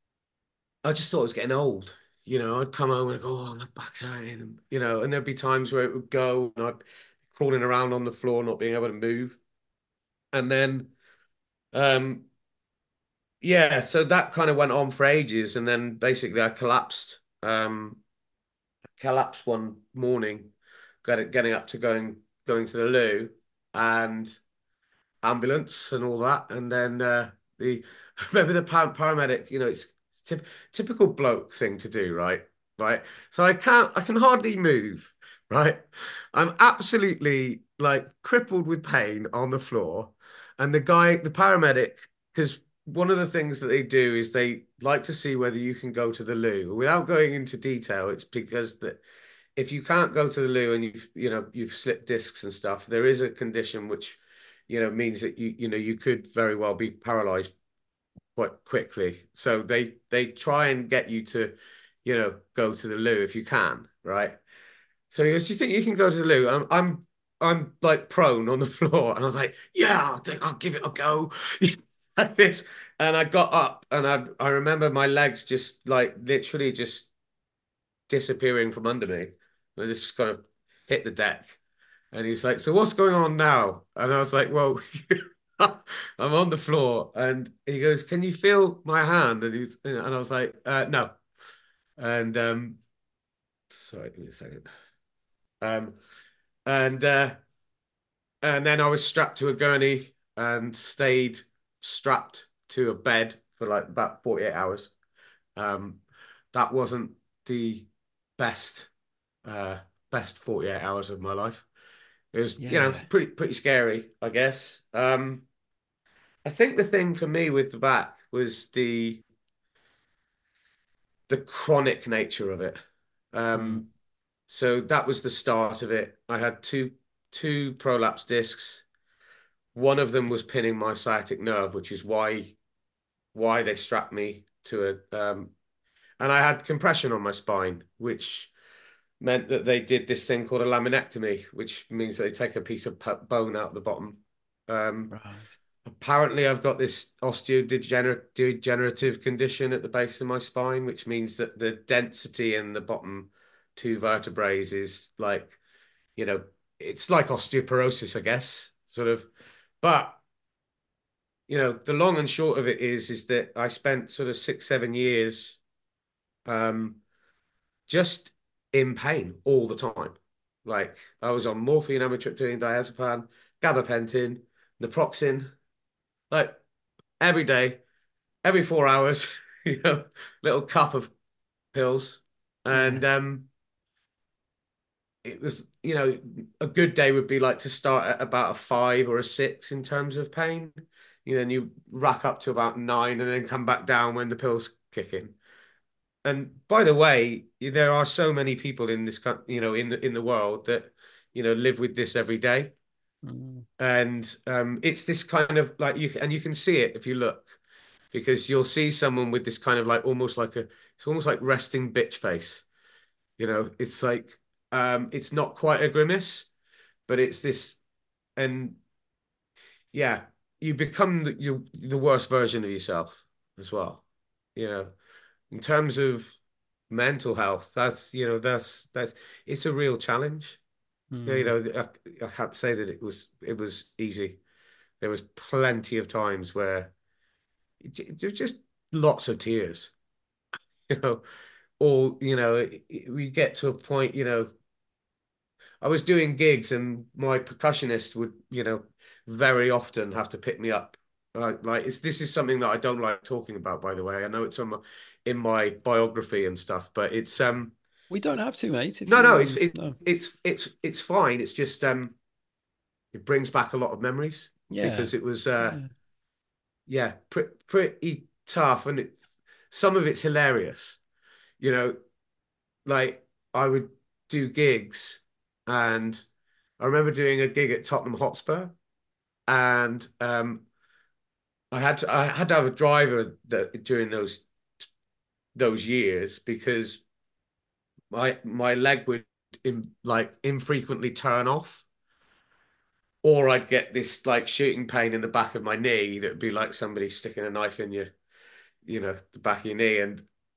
I just thought it was getting old. You know, I'd come home and I'd go, oh, my back's hurting, you know, and there'd be times where it would go and I'd be crawling around on the floor, not being able to move. And then, um, yeah, so that kind of went on for ages. And then basically I collapsed, um, collapsed one morning, getting, getting up to going, going to the loo and ambulance and all that. And then, uh, the, I remember the par paramedic, you know, it's typ typical bloke thing to do, right? Right. So I can't, I can hardly move, right? I'm absolutely like crippled with pain on the floor. And the guy, the paramedic, because one of the things that they do is they like to see whether you can go to the loo. Without going into detail, it's because that if you can't go to the loo and you've, you know, you've slipped discs and stuff, there is a condition which, you know, means that you, you know, you could very well be paralyzed quite quickly. So they they try and get you to, you know, go to the loo if you can, right? So he goes, "Do you think you can go to the loo?" I'm I'm I'm like prone on the floor, and I was like, "Yeah, I'll, think I'll give it a go," like this. And I got up, and I I remember my legs just like literally just disappearing from under me. I just kind of hit the deck. And he's like, "So what's going on now?" And I was like, "Well, I'm on the floor." And he goes, "Can you feel my hand?" And he's and I was like, uh, "No." And um, sorry, give me a second. Um, and uh, and then I was strapped to a gurney and stayed strapped to a bed for like about forty-eight hours. Um, that wasn't the best uh best forty-eight hours of my life. It was, you know, Yeah. pretty pretty scary, I guess. Um, I think the thing for me with the back was the the chronic nature of it. Mm. Um, so that was the start of it. I had two two prolapse discs. One of them was pinning my sciatic nerve, which is why why they strapped me to a um, and I had compression on my spine, which meant that they did this thing called a laminectomy, which means they take a piece of bone out the bottom. Um, Right. Apparently, I've got this osteodegenerative condition at the base of my spine, which means that the density in the bottom two vertebrae is like, you know, it's like osteoporosis, I guess, sort of. But, you know, the long and short of it is, is that I spent sort of six, seven years um, just in pain all the time. Like I was on morphine, amitriptyline, diazepam, gabapentin, naproxen, like every day every four hours, you know, little cup of pills. Yeah. And um, it was, you know, a good day would be like to start at about a five or a six in terms of pain. You know, then you rack up to about nine and then come back down when the pills kick in. And by the way, there are so many people in this, you know, in the in the world that, you know, live with this every day. Mm. And um, it's this kind of like you and you can see it if you look. Because you'll see someone with this kind of like almost like a it's almost like resting bitch face. You know, it's like um it's not quite a grimace, but it's this and yeah, you become the you the worst version of yourself as well. You know, in terms of mental health, that's you know, that's that's it's a real challenge. You Mm. know, I, I can't say that it was it was easy. There was plenty of times where there's just lots of tears, you know, or you know we get to a point, you know, I was doing gigs and my percussionist would, you know, very often have to pick me up, like like it's this is something that I don't like talking about, by the way. I know it's on my, in my biography and stuff, but it's um We don't have to, mate. If no no you it's um it, no. it's it's it's fine. It's just um it brings back a lot of memories Yeah. because it was uh Yeah. yeah pre pretty tough and it some of it's hilarious, you know, like I would do gigs and I remember doing a gig at Tottenham Hotspur and um I had to I had to have a driver that during those those years because my my leg would in, like infrequently turn off or I'd get this like shooting pain in the back of my knee that would be like somebody sticking a knife in your you know the back of your knee and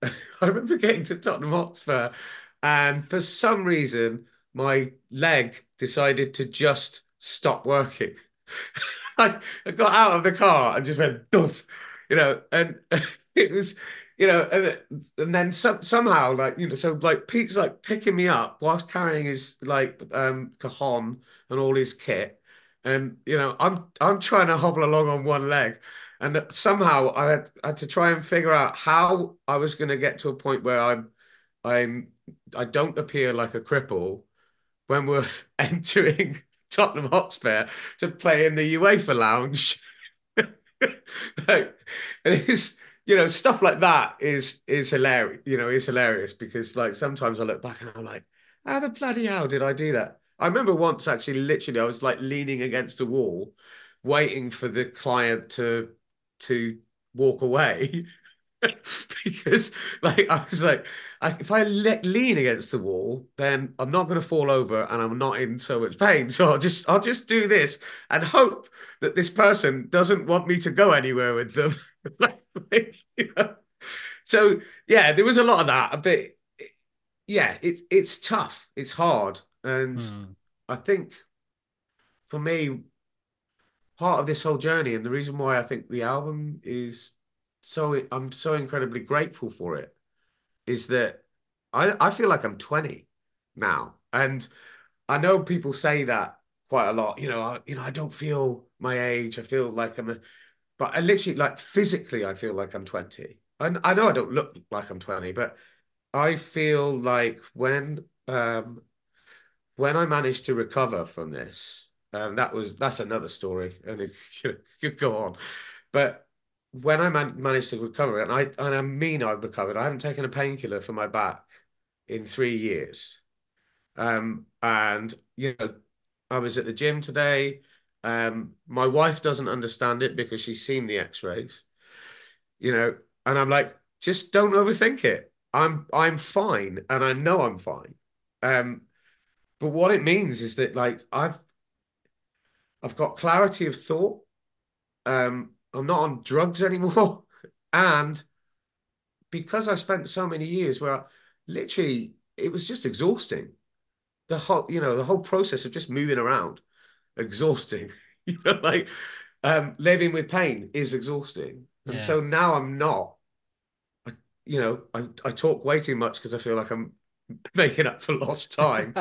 I remember getting to Tottenham Hotspur, and for some reason, my leg decided to just stop working. I, I got out of the car and just went doof, you know, and it was, you know, and and then some, somehow like you know, so like Pete's like picking me up whilst carrying his like um cajon and all his kit, and you know, I'm I'm trying to hobble along on one leg. And somehow I had, had to try and figure out how I was going to get to a point where I'm, I'm, I don't appear like a cripple when we're entering Tottenham Hotspur to play in the UEFA lounge. Like, and it's, you know, stuff like that is is hilarious. You know, is hilarious because like sometimes I look back and I'm like, how the bloody hell did I do that? I remember once actually, literally, I was like leaning against a wall, waiting for the client to to walk away because like I was like, I, if I le lean against the wall, then I'm not going to fall over and I'm not in so much pain. So I'll just I'll just do this and hope that this person doesn't want me to go anywhere with them. Like, you know? So yeah, there was a lot of that. A bit, yeah. It it's tough. It's hard, and Hmm. I think for me, part of this whole journey and the reason why I think the album is so I'm so incredibly grateful for it is that I I feel like I'm twenty now. And I know people say that quite a lot. You know, I, you know, I don't feel my age. I feel like I'm a, but I literally like physically I feel like I'm twenty. And I know I don't look like I'm twenty, but I feel like when um when I managed to recover from this, and that was that's another story, and it could go on. But when I man managed to recover, and I and I mean I've recovered, I haven't taken a painkiller for my back in three years. Um, and you know, I was at the gym today. Um, my wife doesn't understand it because she's seen the X-rays, you know, and I'm like, just don't overthink it. I'm I'm fine, and I know I'm fine. Um, but what it means is that like I've I've got clarity of thought. Um, I'm not on drugs anymore. And because I spent so many years where I, literally it was just exhausting. The whole, you know, the whole process of just moving around, exhausting. You know, like um, living with pain is exhausting. And Yeah. so now I'm not. I, you know, I, I talk way too much because I feel like I'm making up for lost time.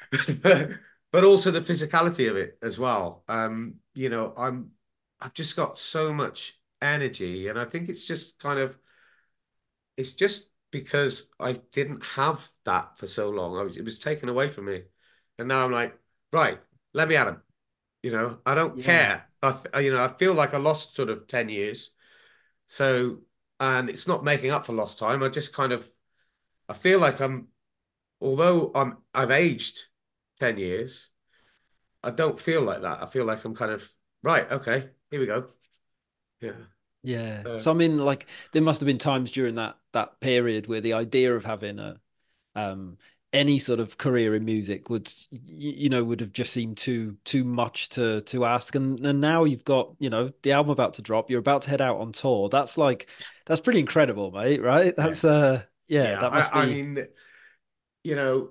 But also the physicality of it as well. Um, you know, I'm I've just got so much energy, and I think it's just kind of it's just because I didn't have that for so long. I was, it was taken away from me, and now I'm like, right, let me at him. You know, I don't Yeah. care. I, you know, I feel like I lost sort of ten years. So, and it's not making up for lost time. I just kind of I feel like I'm although I'm I've aged ten years, I don't feel like that. I feel like I'm kind of right, okay, here we go. Yeah. Yeah. Uh, So I mean, like, there must have been times during that that period where the idea of having a um any sort of career in music would you, you know would have just seemed too too much to to ask, and and now you've got, you know, the album about to drop, you're about to head out on tour. That's like that's pretty incredible, mate, right? yeah. That's uh yeah, Yeah. that must I, I be. mean, you know,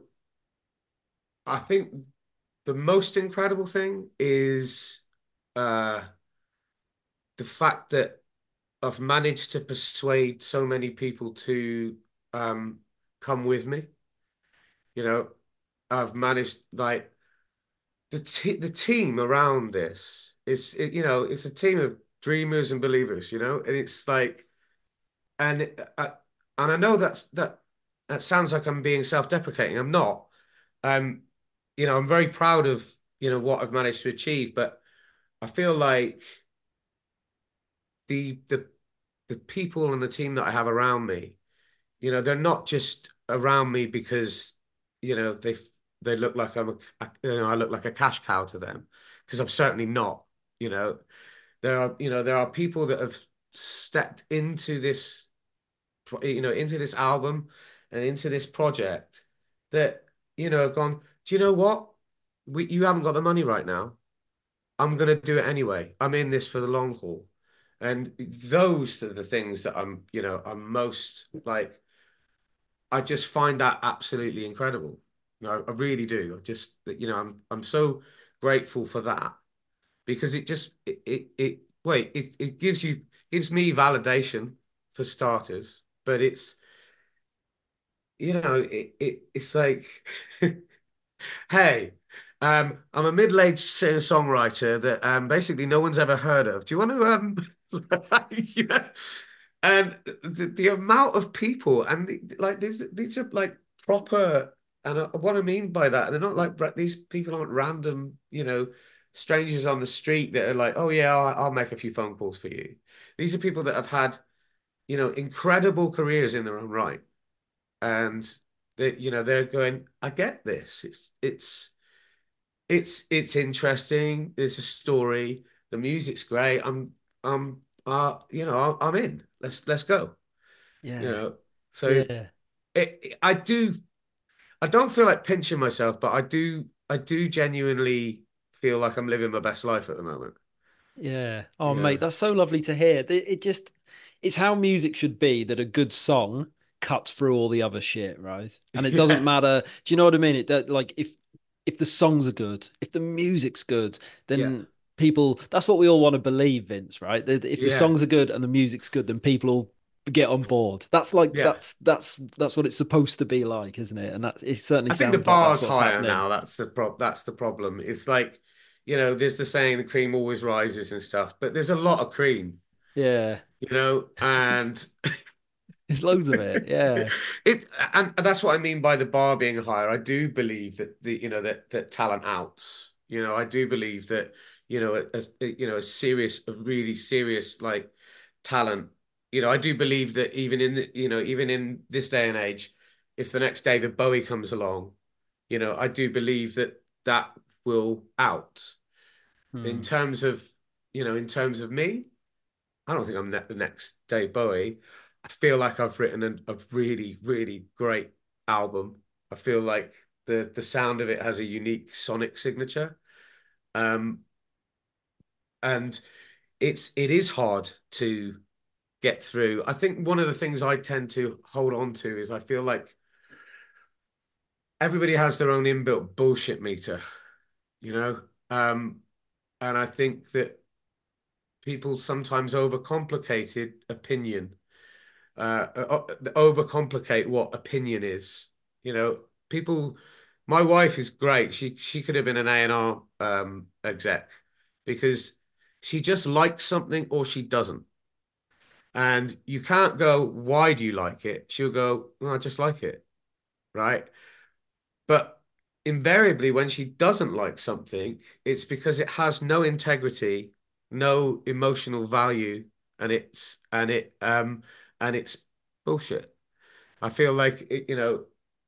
I think the most incredible thing is uh the fact that I've managed to persuade so many people to um come with me. You know, I've managed like the t the team around this is it, you know it's a team of dreamers and believers, you know, and it's like and uh, and I know that's that that sounds like I'm being self-deprecating. I'm not. Um, you know, I'm very proud of you know what I've managed to achieve, but I feel like the the the people and the team that I have around me, you know, they're not just around me because you know they they look like I'm a, you know I look like a cash cow to them because I'm certainly not. You know, there are you know there are people that have stepped into this you know into this album and into this project that you know have gone. Do you know what? We you haven't got the money right now. I'm gonna do it anyway. I'm in this for the long haul. And those are the things that I'm, you know, I'm most like. I just find that absolutely incredible. You know, I really do. I just, you know, I'm I'm so grateful for that because it just it it, it wait, it, it gives you gives me validation for starters, but it's you know, it, it it's like hey, um, I'm a middle-aged singer-songwriter that um basically no one's ever heard of. Do you want to um you know and the, the amount of people and the, like these these are like proper and uh, what I mean by that they're not like these people aren't random, you know, strangers on the street that are like, oh yeah, I'll, I'll make a few phone calls for you. These are people that have had, you know, incredible careers in their own right. And they, you know, they're going, I get this. It's it's it's it's interesting. There's a story. The music's great. I'm I'm uh you know, I'm in. Let's let's go. You Yeah. know. So Yeah. it, it- I do I don't feel like pinching myself, but I do I do genuinely feel like I'm living my best life at the moment. Yeah. Oh, You know. mate, that's so lovely to hear. It it just, it's how music should be, that a good song cuts through all the other shit, right? And it doesn't Yeah. matter. Do you know what I mean? It that like if if the songs are good, if the music's good, Yeah. then people, that's what we all want to believe, Vince, right? That if the Yeah. songs are good and the music's good, then people will get on board. That's like Yeah. that's that's that's what it's supposed to be like, isn't it? And that it certainly I think the sounds like that's bar's what's higher happening. now. That's the prob that's the problem. It's like, you know, there's the saying the cream always rises and stuff, but there's a lot of cream, Yeah. you know, and There's loads of it. Yeah. it and that's what I mean by the bar being higher. I do believe that the you know that that talent outs. You know, I do believe that you know a, a you know a serious, a really serious like talent. You know, I do believe that even in the you know even in this day and age, if the next David Bowie comes along, you know, I do believe that that will out. In Hmm. terms of you know, in terms of me. I don't think I'm ne the next Dave Bowie. I feel like I've written a, a really, really great album. I feel like the the sound of it has a unique sonic signature. Um, and it's it is hard to get through. I think one of the things I tend to hold on to is I feel like everybody has their own inbuilt bullshit meter, you know? Um, and I think that people sometimes overcomplicated opinion uh, uh, overcomplicate what opinion is. You know, people. My wife is great. She she could have been an A and R um, exec because she just likes something or she doesn't, and you can't go, "Why do you like it?" She'll go, "Well, I just like it," right? But invariably, when she doesn't like something, it's because it has no integrity, no emotional value, and it's and it um and it's bullshit. I feel like it, you know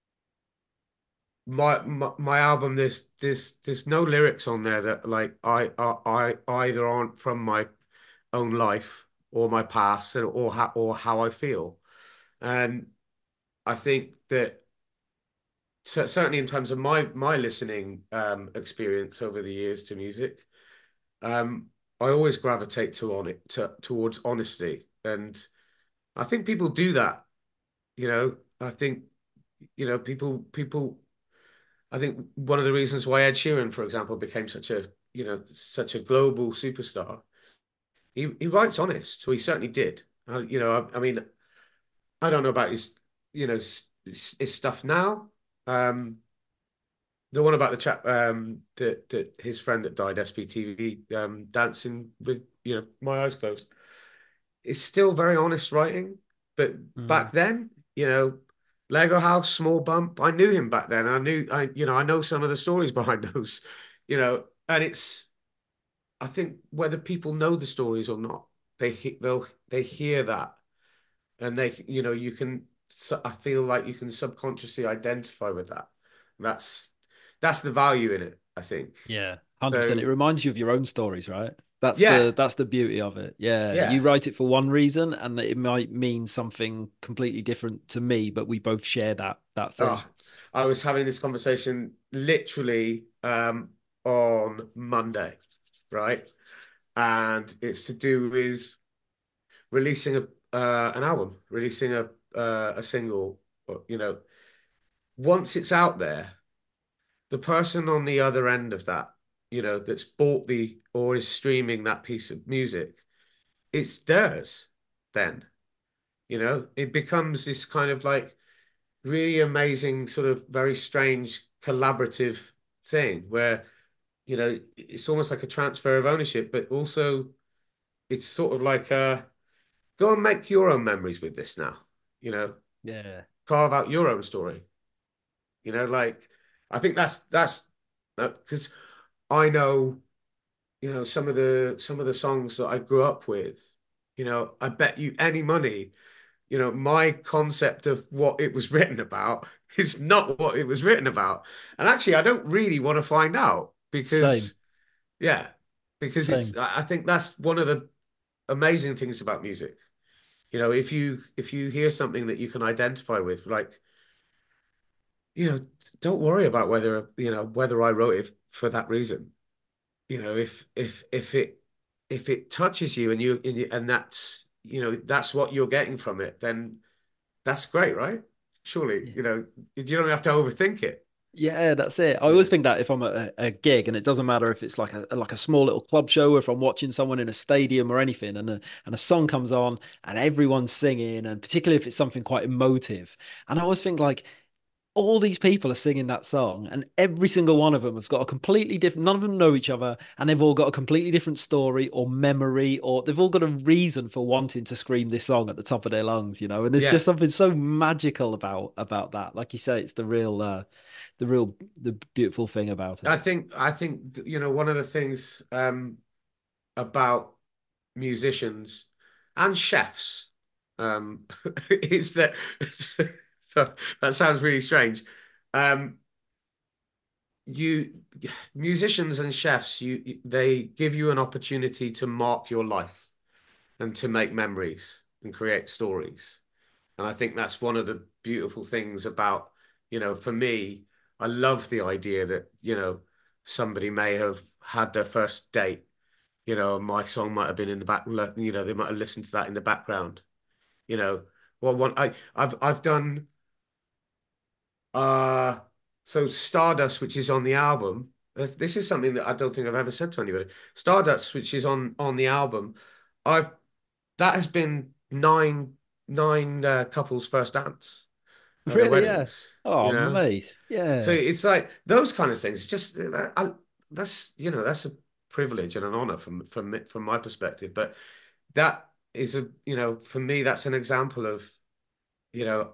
my, my my album. There's there's there's no lyrics on there that like I I, I either aren't from my own life or my past or how or how I feel, and I think that cer- certainly in terms of my my listening um, experience over the years to music, um, I always gravitate to on it to, towards honesty, and I think people do that. You know, I think you know people people I think one of the reasons why Ed Sheeran, for example, became such a, you know, such a global superstar, he he writes honest, or he certainly did. Uh, you know, I, I mean, I don't know about his, you know, his, his stuff now. Um, the one about the chap, um, that that his friend that died, S P T V, um, dancing with, you know, my eyes closed. It's still very honest writing, but Hmm. back then, you know, Lego House, Small Bump, I knew him back then. I knew, I, you know, I know some of the stories behind those, you know, and it's, I think whether people know the stories or not, they they'll they hear that and they, you know, you can. I feel like you can subconsciously identify with that. That's that's the value in it, I think. Yeah, one hundred percent. It So reminds you of your own stories, right? That's yeah, the that's the beauty of it. Yeah, yeah. you write it for one reason, and it might mean something completely different to me, but we both share that that thing. Oh, I was having this conversation literally um, on Monday, right? And it's to do with releasing a uh, an album, releasing a uh, a single or, you know, once it's out there, the person on the other end of that, you know, that's bought the or is streaming that piece of music, it's theirs then. You know, it becomes this kind of like really amazing, sort of very strange collaborative thing where, you know, it's almost like a transfer of ownership, but also it's sort of like uh go and make your own memories with this now, you know, Yeah. carve out your own story. You know, like I think that's that's because I know, you know, some of the some of the songs that I grew up with, you know, I bet you any money, you know, my concept of what it was written about is not what it was written about. And actually, I don't really want to find out Same. because, yeah, because it's, Same. I I think that's one of the amazing things about music. You know, if you if you hear something that you can identify with, like, you know, don't worry about whether, you know, whether I wrote it for that reason. You know, if if if it if it touches you and you and, you, and that's, you know, that's what you're getting from it, then that's great, right? Surely, Yeah. you know, you don't have to overthink it. Yeah, that's it. I Yeah. always think that if I'm at a, a gig, and it doesn't matter if it's like a like a small little club show, or if I'm watching someone in a stadium or anything, and a and a song comes on and everyone's singing, and particularly if it's something quite emotive, and I always think like all these people are singing that song, and every single one of them has got a completely different, none of them know each other, and they've all got a completely different story or memory, or they've all got a reason for wanting to scream this song at the top of their lungs, you know. And there's Yeah. just something so magical about about that. Like you say, it's the real uh the real the beautiful thing about I it. think I think you know, one of the things um about musicians and chefs um is that so that sounds really strange. Um you musicians and chefs, you they give you an opportunity to mark your life and to make memories and create stories. And I think that's one of the beautiful things about, you know, for me, I love the idea that, you know, somebody may have had their first date, you know, and my song might have been in the back, you know, they might have listened to that in the background, you know. Well, one I I've I've done uh so Stardust, which is on the album. This, this is something that I don't think I've ever said to anybody. Stardust, which is on on the album, I've that has been nine nine uh, couples' first dance at their Really, yeah. weddings, you Oh, know? mate. So Yeah. it's like those kind of things. It's just that I, that's, you know, that's a privilege and an honor from from from my perspective. But that is a, you know, for me, that's an example of, you know,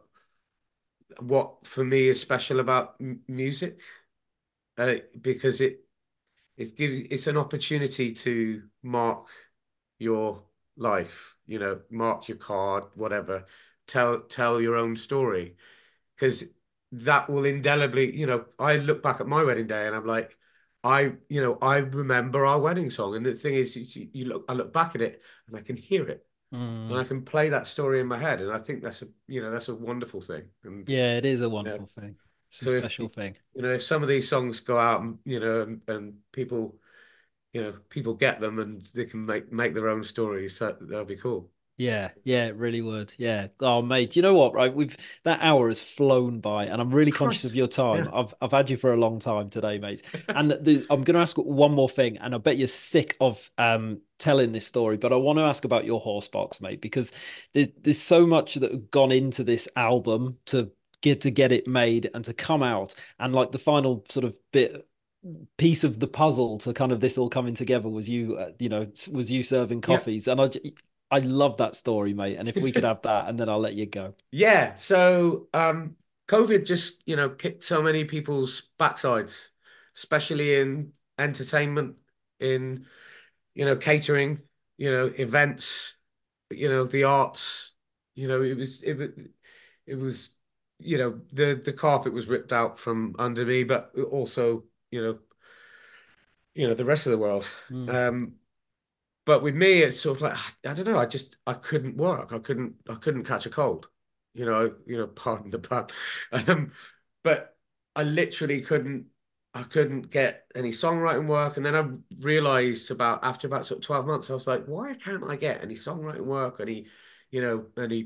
what for me is special about m music, uh, because it it gives it's an opportunity to mark your life, you know, mark your card, whatever, tell tell your own story. Because that will indelibly, you know, I look back at my wedding day and I'm like, I, you know, I remember our wedding song. And the thing is, you, you look, I look back at it and I can hear it and I Mm. can play that story in my head. And I think that's a, you know, that's a wonderful thing. And, Yeah, it is a you know, wonderful thing. It's a so if, special you thing. know, if some of these songs go out and, you know, and, and people, you know, people get them and they can make, make their own stories, that, that'll be cool. Yeah, yeah, it really would. Yeah. Oh, mate, you know what, right? We've that hour has flown by, and I'm really conscious of Christ. your time. Yeah. I've I've had you for a long time today, mate. And the, I'm going to ask one more thing, and I bet you're sick of um telling this story, but I want to ask about your horse box, mate, because there's there's so much that have gone into this album to get to get it made and to come out, and like the final sort of bit piece of the puzzle to kind of this all coming together was you, uh, you know, was you serving Yeah. coffees, and I I love that story, mate. And if we could have that, and then I'll let you go. Yeah, so um, COVID just, you know, kicked so many people's backsides, especially in entertainment, in, you know, catering, you know, events, you know, the arts. You know, it was it was it was, you know, the the carpet was ripped out from under me, but also, you know, you know, the rest of the world. Mm. Um, But with me, it's sort of like I don't know. I just I couldn't work. I couldn't I couldn't catch a cold. You know. You know. Pardon the pun. Um, but I literally couldn't. I couldn't get any songwriting work. And then I realized about after about sort of twelve months, I was like, why can't I get any songwriting work? Any, you know, any.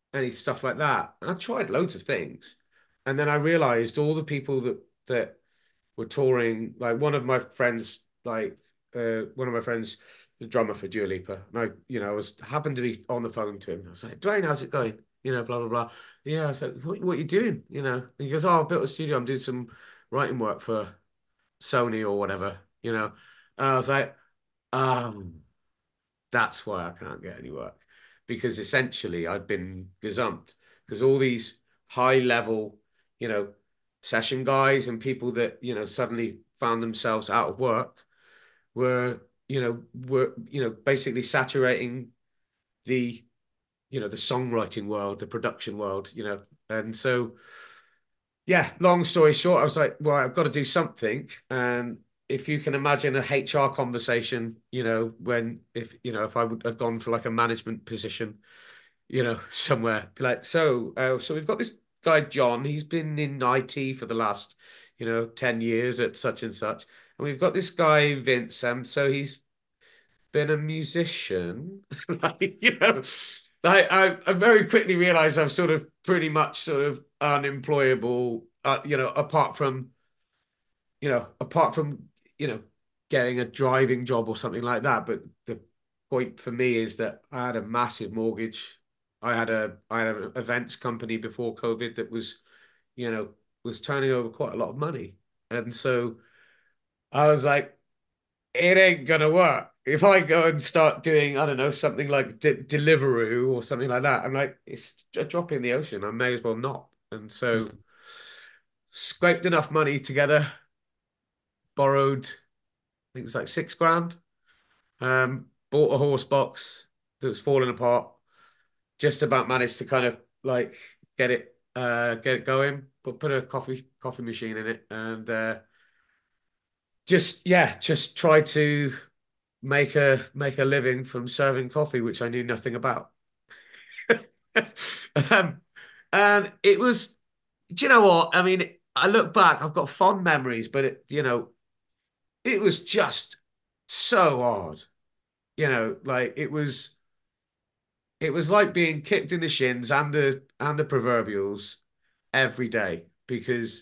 any stuff like that. And I tried loads of things. And then I realized all the people that that were touring, like one of my friends, like uh, one of my friends, the drummer for Dua Lipa, and I, you know, I was happened to be on the phone to him. I was like, Dwayne, how's it going? You know, blah blah blah. Yeah, I was like, what, what are you doing? You know, and he goes, oh, I built a studio. I'm doing some writing work for Sony or whatever. You know, and I was like, um, that's why I can't get any work because essentially I'd been gazumped because all these high level, you know, session guys and people that, you know, suddenly found themselves out of work were, you know, were, you know, basically saturating the, you know, the songwriting world, the production world, you know. And so, yeah, long story short, I was like, well, I've got to do something. And if you can imagine a H R conversation, you know, when if you know if I would have gone for like a management position, you know, somewhere, be like, so, uh, so we've got this guy John. He's been in I T for the last, you know, ten years at such and such, and we've got this guy Vince. Um, so he's been a musician, like, you know. Like I, I very quickly realized I'm sort of pretty much sort of unemployable, uh, you know, apart from you know, apart from, you know, getting a driving job or something like that. But the point for me is that I had a massive mortgage. I had a I had an events company before COVID that was, you know, was turning over quite a lot of money. And so I was like, it ain't gonna work. If I go and start doing, I don't know, something like De Deliveroo or something like that, I'm like, it's a drop in the ocean. I may as well not. And so Mm. scraped enough money together, borrowed, I think it was like six grand. Um, bought a horse box that was falling apart. Just about managed to kind of like get it uh get it going, but put a coffee coffee machine in it and uh just yeah, just try to make a make a living from serving coffee, which I knew nothing about. Um, and it was, do you know what? I mean, I look back, I've got fond memories, but it, you know, it was just so hard. You know, like it was it was like being kicked in the shins and the and the proverbials every day because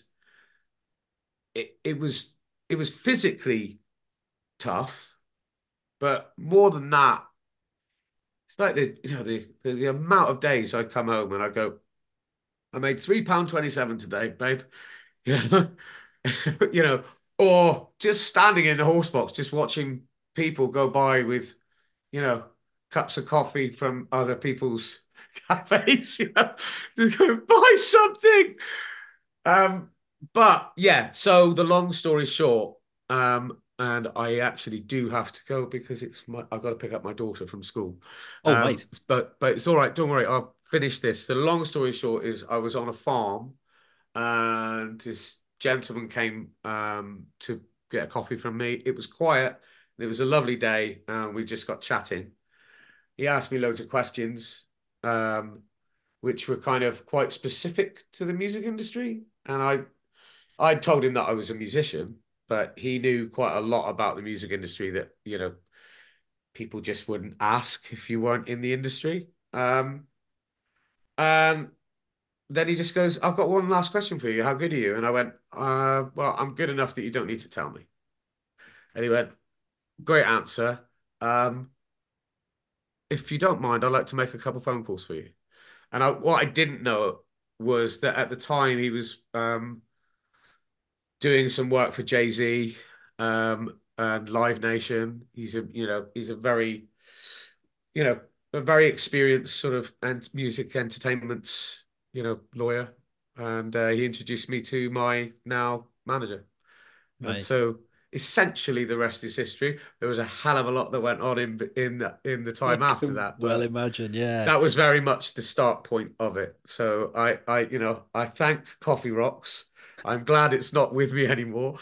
it, it was it was physically tough, but more than that, it's like the you know the the, the amount of days I come home and I go, I made three pound twenty seven today, babe. You know, you know, or just standing in the horse box, just watching people go by with, you know, cups of coffee from other people's cafes, you know, just go buy something. Um, but yeah, so the long story short, um, and I actually do have to go because it's my I've got to pick up my daughter from school. Oh, Um, mate. but but it's all right, don't worry, I'll finish this. The long story short is I was on a farm and this gentleman came um to get a coffee from me. It was quiet and it was a lovely day, and we just got chatting. He asked me loads of questions, um, which were kind of quite specific to the music industry. And I I told him that I was a musician, but he knew quite a lot about the music industry that, you know, people just wouldn't ask if you weren't in the industry. Um, and then he just goes, I've got one last question for you. How good are you? And I went, uh, well, I'm good enough that you don't need to tell me. And he went, great answer. Um, if you don't mind, I'd like to make a couple phone calls for you. And I, what I didn't know was that at the time he was um, doing some work for Jay-Z um, and Live Nation. He's a, you know, he's a very, you know, a very experienced sort of and music entertainment, you know, lawyer. And uh, he introduced me to my now manager. And Mate. so essentially the rest is history. There was a hell of a lot that went on in in the, in the Yeah, time I after can that, well but imagine. Yeah. that was very much the start point of it. So I I you know, I thank Coffee Rocks. I'm glad it's not with me anymore.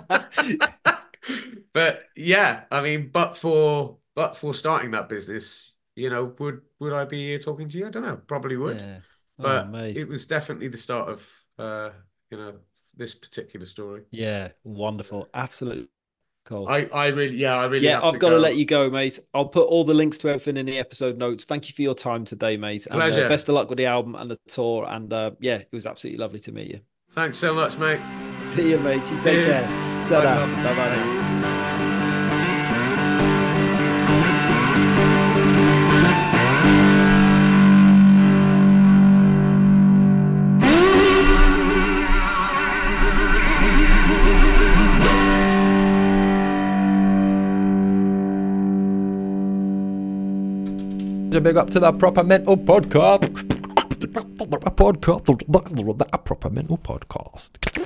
But yeah, I mean, but for but for starting that business, you know, would would I be here talking to you? I don't know, probably would. Yeah. Oh, But mate. it was definitely the start of uh, you know, this particular story. Yeah. Wonderful. Absolutely. Cool. I, I really, yeah, I really yeah, have I've to got go. to let you go, mate. I'll put all the links to everything in the episode notes. Thank you for your time today, mate. And Pleasure. uh, best of luck with the album and the tour. And uh, yeah, it was absolutely lovely to meet you. Thanks so much, mate. See you, mate. You take Cheers. care. Ta-da. Bye, Bye-bye Bye. now. A big up to that Proper Mental podcast. Podcast. That Proper Mental podcast.